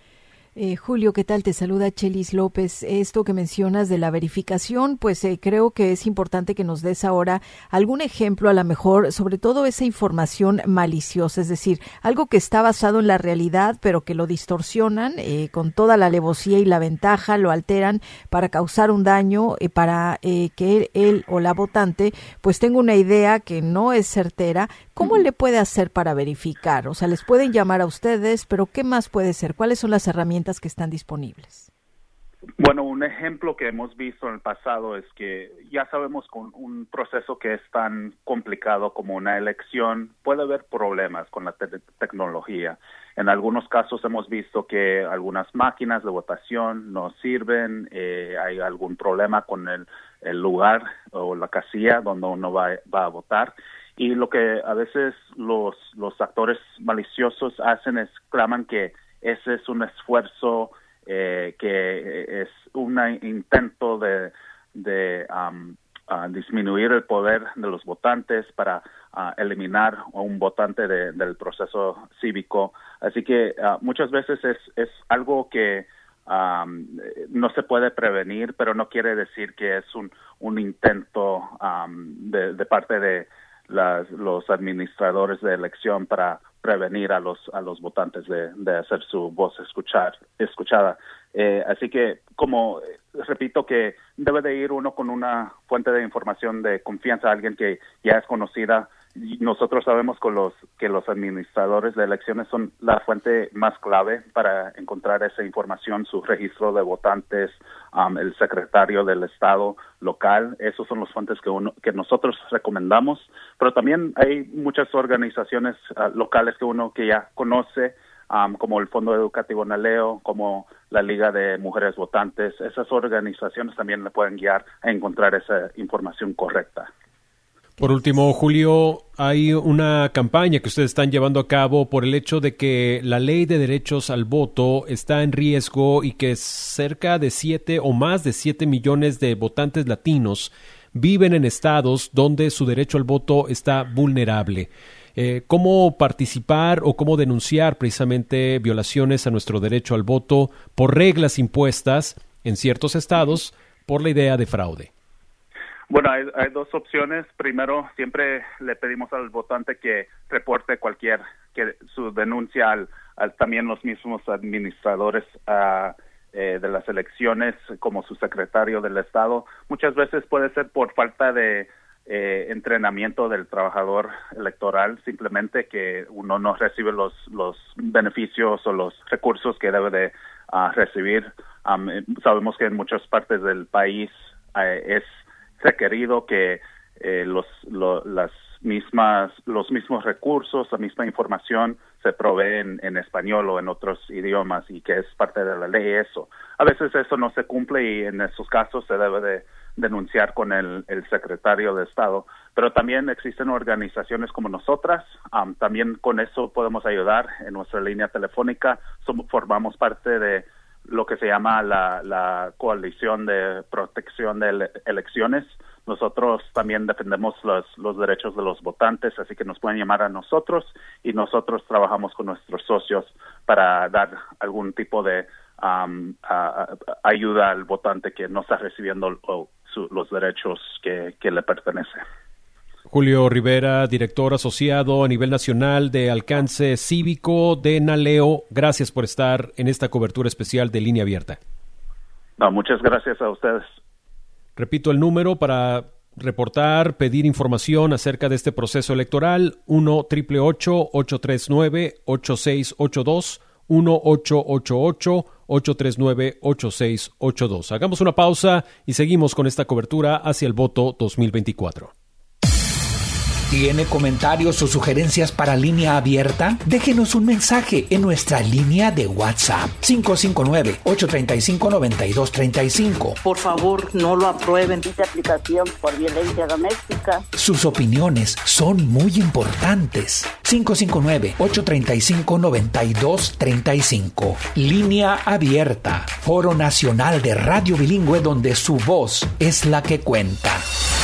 C: Eh, Julio, ¿qué tal? Te saluda Chelis López. Esto que mencionas de la verificación, pues eh, creo que es importante que nos des ahora algún ejemplo, a lo mejor, sobre todo esa información maliciosa, es decir, algo que está basado en la realidad, pero que lo distorsionan eh, con toda la alevosía y la ventaja, lo alteran para causar un daño, eh, para eh, que él, él o la votante pues tenga una idea que no es certera. ¿Cómo le puede hacer para verificar? O sea, les pueden llamar a ustedes, pero ¿qué más puede ser? ¿Cuáles son las herramientas que están disponibles?
M: Bueno, un ejemplo que hemos visto en el pasado es que ya sabemos con un proceso que es tan complicado como una elección, puede haber problemas con la te- tecnología. En algunos casos hemos visto que algunas máquinas de votación no sirven, eh, hay algún problema con el, el lugar o la casilla donde uno va, va a votar. Y lo que a veces los, los actores maliciosos hacen es claman que ese es un esfuerzo, eh, que es un intento de, de um, uh, disminuir el poder de los votantes para uh, eliminar a un votante de, del proceso cívico. Así que uh, muchas veces es, es algo que um, no se puede prevenir, pero no quiere decir que es un, un intento um, de, de parte de Las, los administradores de elección para prevenir a los a los votantes de, de hacer su voz escuchar escuchada. Eh, así que, como eh, repito, que debe de ir uno con una fuente de información de confianza, alguien que ya es conocida. Nosotros sabemos que los, que los administradores de elecciones son la fuente más clave para encontrar esa información, su registro de votantes, um, el secretario del estado local. Esos son las fuentes que, uno, que nosotros recomendamos, pero también hay muchas organizaciones uh, locales que uno que ya conoce, um, como el Fondo Educativo Naleo, como la Liga de Mujeres Votantes. Esas organizaciones también le pueden guiar a encontrar esa información correcta.
B: Por último, Julio, hay una campaña que ustedes están llevando a cabo por el hecho de que la ley de derechos al voto está en riesgo y que cerca de siete o más de siete millones de votantes latinos viven en estados donde su derecho al voto está vulnerable. Eh, ¿Cómo participar o cómo denunciar precisamente violaciones a nuestro derecho al voto por reglas impuestas en ciertos estados por la idea de fraude?
M: Bueno, hay, hay dos opciones. Primero, siempre le pedimos al votante que reporte cualquier, que su denuncia al, al también los mismos administradores uh, eh, de las elecciones, como su secretario del estado. Muchas veces puede ser por falta de eh, entrenamiento del trabajador electoral, simplemente que uno no recibe los, los beneficios o los recursos que debe de uh, recibir. Um, sabemos que en muchas partes del país uh, es requerido que eh, los lo, las mismas los mismos recursos, la misma información se proveen en español o en otros idiomas, y que es parte de la ley eso. A veces eso no se cumple y en esos casos se debe de denunciar con el, el secretario de Estado. Pero también existen organizaciones como nosotras, um, también con eso podemos ayudar en nuestra línea telefónica. Somos, formamos parte de lo que se llama la, la Coalición de Protección de Ele- Elecciones. Nosotros también defendemos los, los derechos de los votantes, así que nos pueden llamar a nosotros y nosotros trabajamos con nuestros socios para dar algún tipo de um, a, a, ayuda al votante que no está recibiendo o, su, los derechos que, que le pertenecen.
B: Julio Rivera, director asociado a nivel nacional de Alcance Cívico de NALEO, gracias por estar en esta cobertura especial de Línea Abierta.
M: No, muchas gracias a ustedes.
B: Repito el número para reportar, pedir información acerca de este proceso electoral: uno, ocho ocho ocho, ocho tres nueve, ocho seis ocho dos, uno ocho ocho ocho, ocho tres nueve, ocho seis ocho dos. Hagamos una pausa y seguimos con esta cobertura hacia el voto dos mil veinticuatro.
Q: ¿Tiene comentarios o sugerencias para Línea Abierta? Déjenos un mensaje en nuestra línea de WhatsApp cinco cinco nueve, ocho tres cinco, nueve dos tres cinco.
R: Por favor, no lo aprueben. Dicha aplicación por violencia doméstica.
Q: Sus opiniones son muy importantes. cinco cinco nueve, ocho tres cinco, nueve dos tres cinco. Línea Abierta, Foro Nacional de Radio Bilingüe, donde su voz es la que cuenta.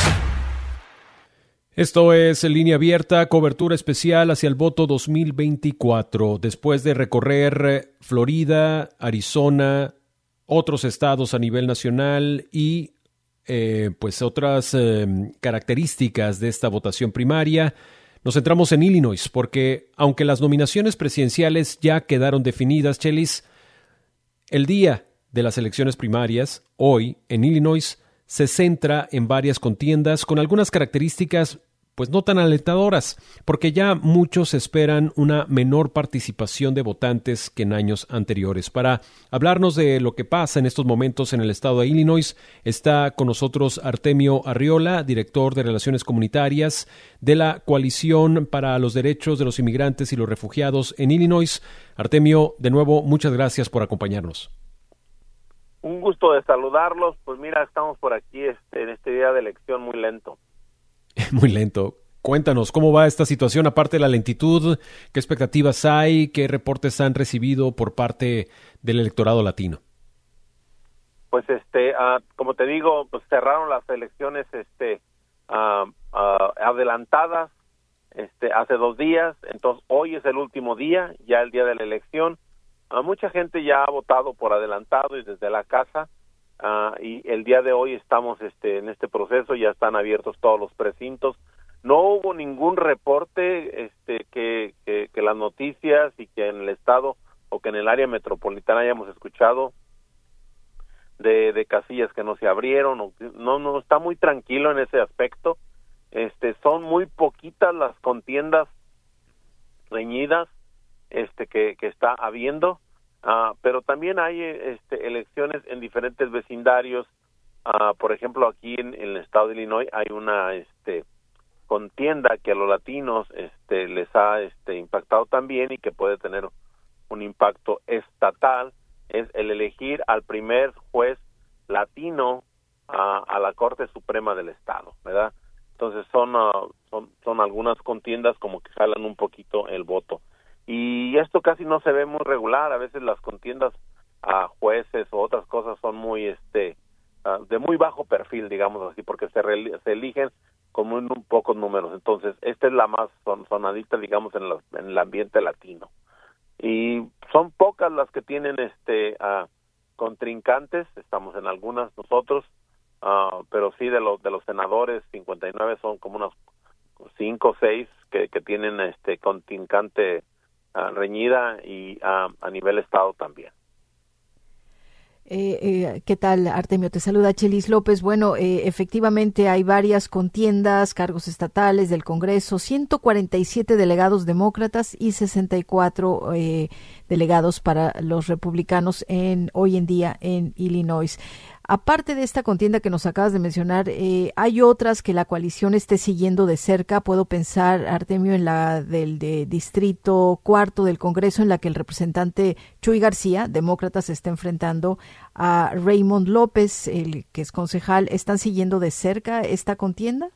B: Esto es Línea Abierta, cobertura especial hacia el voto dos mil veinticuatro. Después de recorrer Florida, Arizona, otros estados a nivel nacional y eh, pues otras eh, características de esta votación primaria, nos centramos en Illinois, porque aunque las nominaciones presidenciales ya quedaron definidas, Chelis, el día de las elecciones primarias, hoy en Illinois, se centra en varias contiendas con algunas características pues no tan alentadoras, porque ya muchos esperan una menor participación de votantes que en años anteriores. Para hablarnos de lo que pasa en estos momentos en el estado de Illinois, está con nosotros Artemio Arriola, director de Relaciones Comunitarias de la Coalición para los Derechos de los Inmigrantes y los Refugiados en Illinois. Artemio, de nuevo, muchas gracias por acompañarnos.
S: Un gusto de saludarlos. Pues mira, estamos por aquí este, en este día de elección muy lento.
B: Muy lento. Cuéntanos, ¿cómo va esta situación? Aparte de la lentitud, ¿qué expectativas hay? ¿Qué reportes han recibido por parte del electorado latino?
S: Pues, este, uh, como te digo, pues cerraron las elecciones este, uh, uh, adelantadas este, hace dos días. Entonces, hoy es el último día, ya el día de la elección. Uh, mucha gente ya ha votado por adelantado y desde la casa. Uh, y el día de hoy estamos este, en este proceso, ya están abiertos todos los precintos. No hubo ningún reporte este, que, que, que las noticias y que en el estado o que en el área metropolitana hayamos escuchado de, de casillas que no se abrieron. O, no, no, está muy tranquilo en ese aspecto. Este, son muy poquitas las contiendas reñidas este, que, que está habiendo. Uh, pero también hay este, elecciones en diferentes vecindarios. Uh, por ejemplo, aquí en, en el estado de Illinois hay una este, contienda que a los latinos este, les ha este, impactado también y que puede tener un impacto estatal. Es el elegir al primer juez latino uh, a la Corte Suprema del Estado, ¿verdad? Entonces son, uh, son, son algunas contiendas como que jalan un poquito el voto. Y esto casi no se ve muy regular. A veces las contiendas a jueces o otras cosas son muy este uh, de muy bajo perfil, digamos así, porque se, re, se eligen con muy pocos números. Entonces, esta es la más son, sonadita, digamos, en, los, en el ambiente latino. Y son pocas las que tienen este uh, contrincantes, estamos en algunas nosotros, uh, pero sí de los de los senadores, cincuenta y nueve son como unos cinco o seis que, que tienen este contrincante uh, reñida y uh, a nivel estado también.
C: Eh, eh, ¿Qué tal, Artemio? Te saluda Chelis López. Bueno, eh, efectivamente hay varias contiendas, cargos estatales del Congreso, ciento cuarenta y siete delegados demócratas y sesenta y cuatro eh, delegados para los republicanos en hoy en día en Illinois. Aparte de esta contienda que nos acabas de mencionar, eh, ¿hay otras que la coalición esté siguiendo de cerca? Puedo pensar, Artemio, en la del de Distrito Cuarto del Congreso, en la que el representante Chuy García, demócrata, se está enfrentando a Raymond López, el que es concejal. ¿Están siguiendo de cerca esta contienda?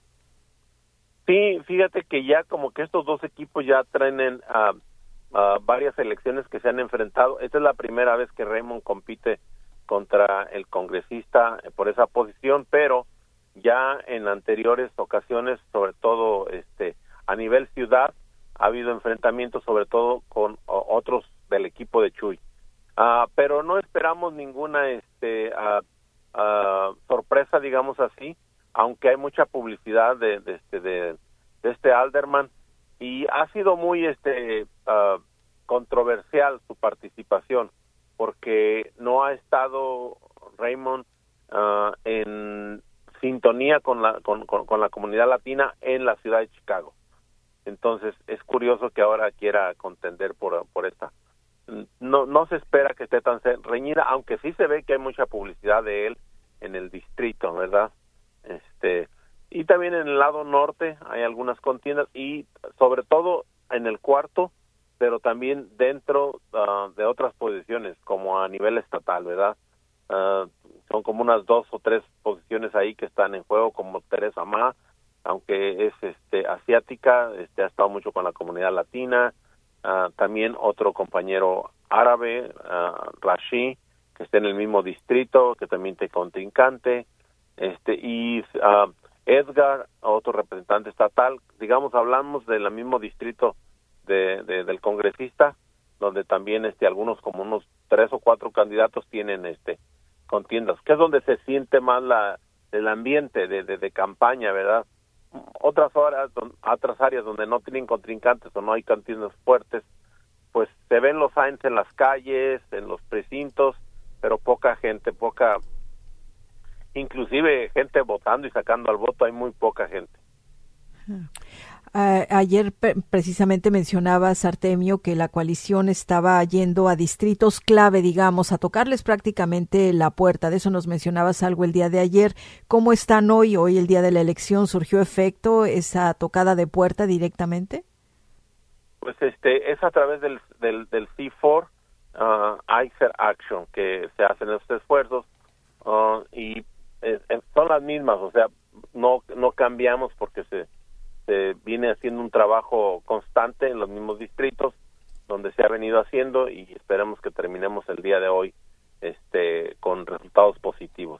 S: Sí, fíjate que ya como que estos dos equipos ya traen en, uh, uh, varias elecciones que se han enfrentado. Esta es la primera vez que Raymond compite contra el congresista por esa posición, pero ya en anteriores ocasiones, sobre todo este a nivel ciudad, ha habido enfrentamientos sobre todo con o, otros del equipo de Chuy. Uh, pero no esperamos ninguna este uh, uh, sorpresa, digamos así, aunque hay mucha publicidad de, de este de, de este alderman, y ha sido muy este uh, controversial su participación, porque no ha estado Raymond uh, en sintonía con la con, con, con la comunidad latina en la ciudad de Chicago. Entonces es curioso que ahora quiera contender por por esta. No no se espera que esté tan reñida, aunque sí se ve que hay mucha publicidad de él en el distrito, ¿verdad? Este y también en el lado norte hay algunas contiendas, y sobre todo en el cuarto, pero también dentro uh, de otras posiciones, como a nivel estatal, ¿verdad? Uh, son como unas dos o tres posiciones ahí que están en juego, como Teresa Ma, aunque es este asiática, este ha estado mucho con la comunidad latina. Uh, también otro compañero árabe, uh, Rashi, que está en el mismo distrito, que también te contrincante, este y uh, Edgar, otro representante estatal. Digamos, hablamos del mismo distrito De, de, del congresista, donde también este algunos como unos tres o cuatro candidatos tienen este contiendas, que es donde se siente más la el ambiente de, de, de campaña, ¿verdad? Otras horas, otras áreas donde no tienen contrincantes o no hay contiendas fuertes, pues se ven los signs en las calles, en los precintos, pero poca gente, poca, inclusive gente votando y sacando al voto, hay muy poca gente.
C: Uh, ayer pe- precisamente mencionabas, Artemio, que la coalición estaba yendo a distritos clave, digamos, a tocarles prácticamente la puerta. De eso nos mencionabas algo el día de ayer. ¿Cómo están hoy? Hoy, el día de la elección, ¿surgió efecto esa tocada de puerta directamente?
S: Pues este es a través del del, del C cuatro, uh, I C E R Action, que se hacen estos esfuerzos uh, y eh, son las mismas, o sea, no no cambiamos porque se se viene haciendo un trabajo constante en los mismos distritos donde se ha venido haciendo, y esperemos que terminemos el día de hoy este con resultados positivos.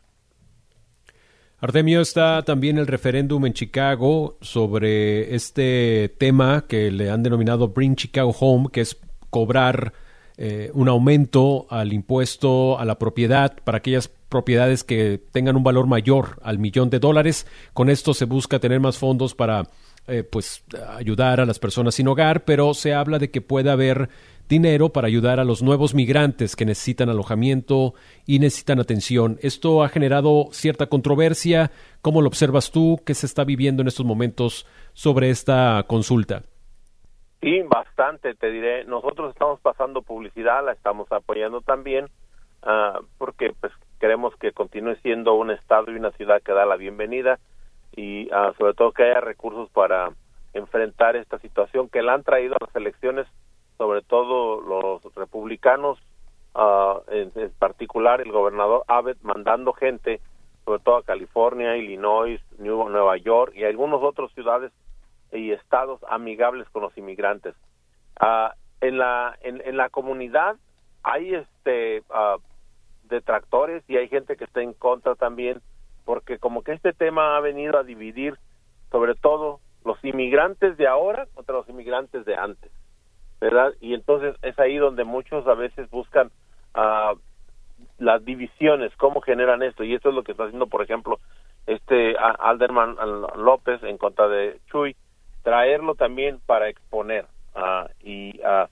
B: Artemio, está también el referéndum en Chicago sobre este tema que le han denominado Bring Chicago Home, que es cobrar eh, un aumento al impuesto a la propiedad para aquellas propiedades que tengan un valor mayor al millón de dólares. Con esto se busca tener más fondos para eh, pues ayudar a las personas sin hogar, pero se habla de que puede haber dinero para ayudar a los nuevos migrantes que necesitan alojamiento y necesitan atención. Esto ha generado cierta controversia. ¿Cómo lo observas tú? ¿Qué se está viviendo en estos momentos sobre esta consulta?
S: Sí, bastante, te diré. Nosotros estamos pasando publicidad, la estamos apoyando también, uh, porque pues queremos que continúe siendo un estado y una ciudad que da la bienvenida, y uh, sobre todo que haya recursos para enfrentar esta situación que la han traído a las elecciones, sobre todo los republicanos, uh, en, en particular el gobernador Abbott, mandando gente, sobre todo a California, Illinois, New, Nueva York y algunas otras ciudades y estados amigables con los inmigrantes. Uh, en la en, en la comunidad hay este uh, detractores y hay gente que está en contra también, porque como que este tema ha venido a dividir sobre todo los inmigrantes de ahora contra los inmigrantes de antes, ¿verdad? Y entonces es ahí donde muchos a veces buscan uh, las divisiones, cómo generan esto, y esto es lo que está haciendo, por ejemplo, este Alderman López en contra de Chuy, traerlo también para exponer uh, y uh,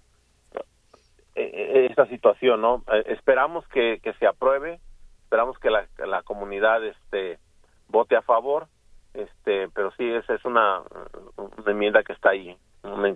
S: esta situación, ¿no? Eh, esperamos que, que se apruebe, esperamos que la, que la comunidad este vote a favor, este, pero sí, esa es una, una enmienda que está ahí. Una...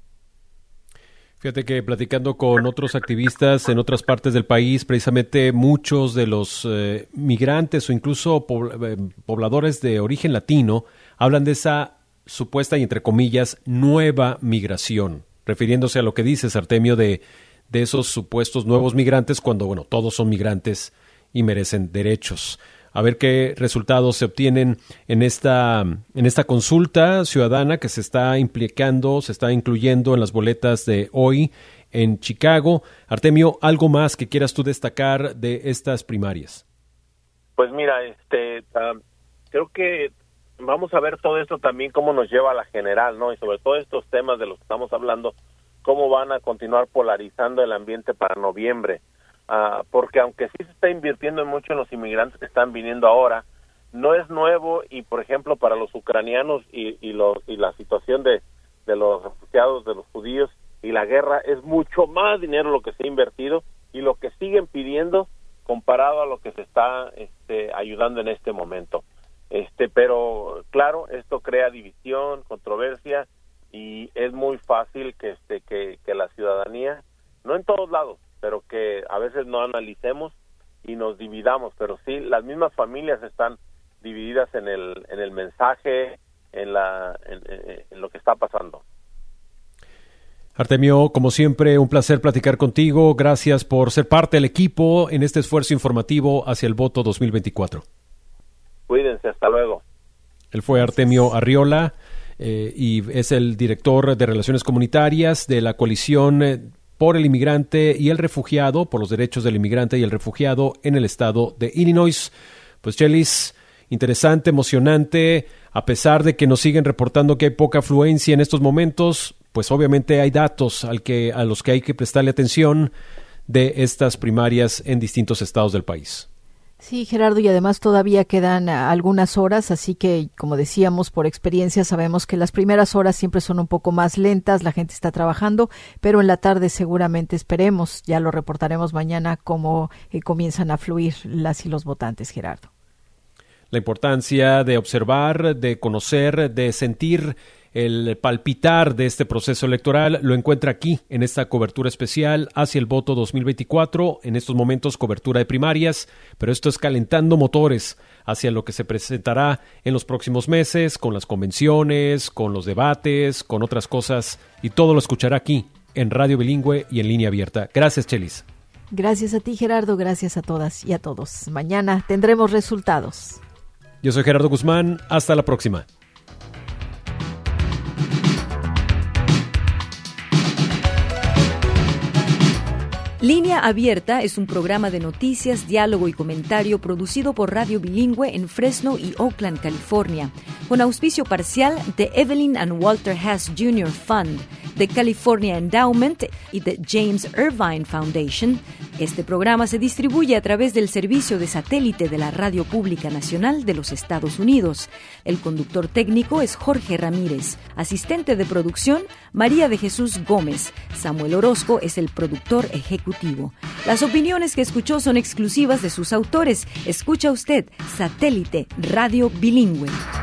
B: Fíjate que platicando con otros activistas en otras partes del país, precisamente muchos de los eh, migrantes o incluso pobladores de origen latino hablan de esa supuesta y entre comillas nueva migración, refiriéndose a lo que dices, Artemio, de de esos supuestos nuevos migrantes cuando, bueno, todos son migrantes y merecen derechos. A ver qué resultados se obtienen en esta, en esta consulta ciudadana que se está implicando, se está incluyendo en las boletas de hoy en Chicago. Artemio, ¿algo más que quieras tú destacar de estas primarias?
S: Pues mira, este, uh, creo que vamos a ver todo esto también cómo nos lleva a la general, ¿no? Y sobre todo estos temas de los que estamos hablando, cómo van a continuar polarizando el ambiente para noviembre, uh, porque aunque sí se está invirtiendo mucho en los inmigrantes que están viniendo ahora, no es nuevo y, por ejemplo, para los ucranianos y, y, los, y la situación de, de los refugiados, de los judíos y la guerra, es mucho más dinero lo que se ha invertido y lo que siguen pidiendo comparado a lo que se está este, ayudando en este momento. Este, pero, claro, esto crea división, controversia, y es muy fácil que este que, que la ciudadanía, no en todos lados, pero que a veces no analicemos y nos dividamos, pero sí las mismas familias están divididas en el en el mensaje, en la en, en lo que está pasando.
B: Artemio, como siempre, un placer platicar contigo. Gracias por ser parte del equipo en este esfuerzo informativo hacia el voto dos mil veinticuatro.
S: Cuídense, hasta luego.
B: Él fue Artemio Arriola. Eh, y es el director de Relaciones Comunitarias de la Coalición eh, por el Inmigrante y el Refugiado, por los derechos del inmigrante y el refugiado en el estado de Illinois. Pues, Chelis, interesante, emocionante, a pesar de que nos siguen reportando que hay poca afluencia en estos momentos, pues obviamente hay datos al que, a los que hay que prestarle atención de estas primarias en distintos estados del país.
C: Sí, Gerardo, y además todavía quedan algunas horas, así que, como decíamos, por experiencia sabemos que las primeras horas siempre son un poco más lentas, la gente está trabajando, pero en la tarde seguramente esperemos, ya lo reportaremos mañana, cómo eh, comienzan a fluir las y los votantes, Gerardo.
B: La importancia de observar, de conocer, de sentir el palpitar de este proceso electoral lo encuentra aquí, en esta cobertura especial hacia el voto dos mil veinticuatro, en estos momentos cobertura de primarias, pero esto es calentando motores hacia lo que se presentará en los próximos meses, con las convenciones, con los debates, con otras cosas, y todo lo escuchará aquí, en Radio Bilingüe y en línea abierta. Gracias, Chelis.
C: Gracias a ti, Gerardo, gracias a todas y a todos. Mañana tendremos resultados.
B: Yo soy Gerardo Guzmán, hasta la próxima.
A: Línea Abierta es un programa de noticias, diálogo y comentario producido por Radio Bilingüe en Fresno y Oakland, California, con auspicio parcial de Evelyn and Walter Haas junior Fund, de California Endowment y de James Irvine Foundation. Este programa se distribuye a través del servicio de satélite de la Radio Pública Nacional de los Estados Unidos. El conductor técnico es Jorge Ramírez, asistente de producción María de Jesús Gómez. Samuel Orozco es el productor ejecutivo. Las opiniones que escuchó son exclusivas de sus autores. Escucha usted Satélite Radio Bilingüe.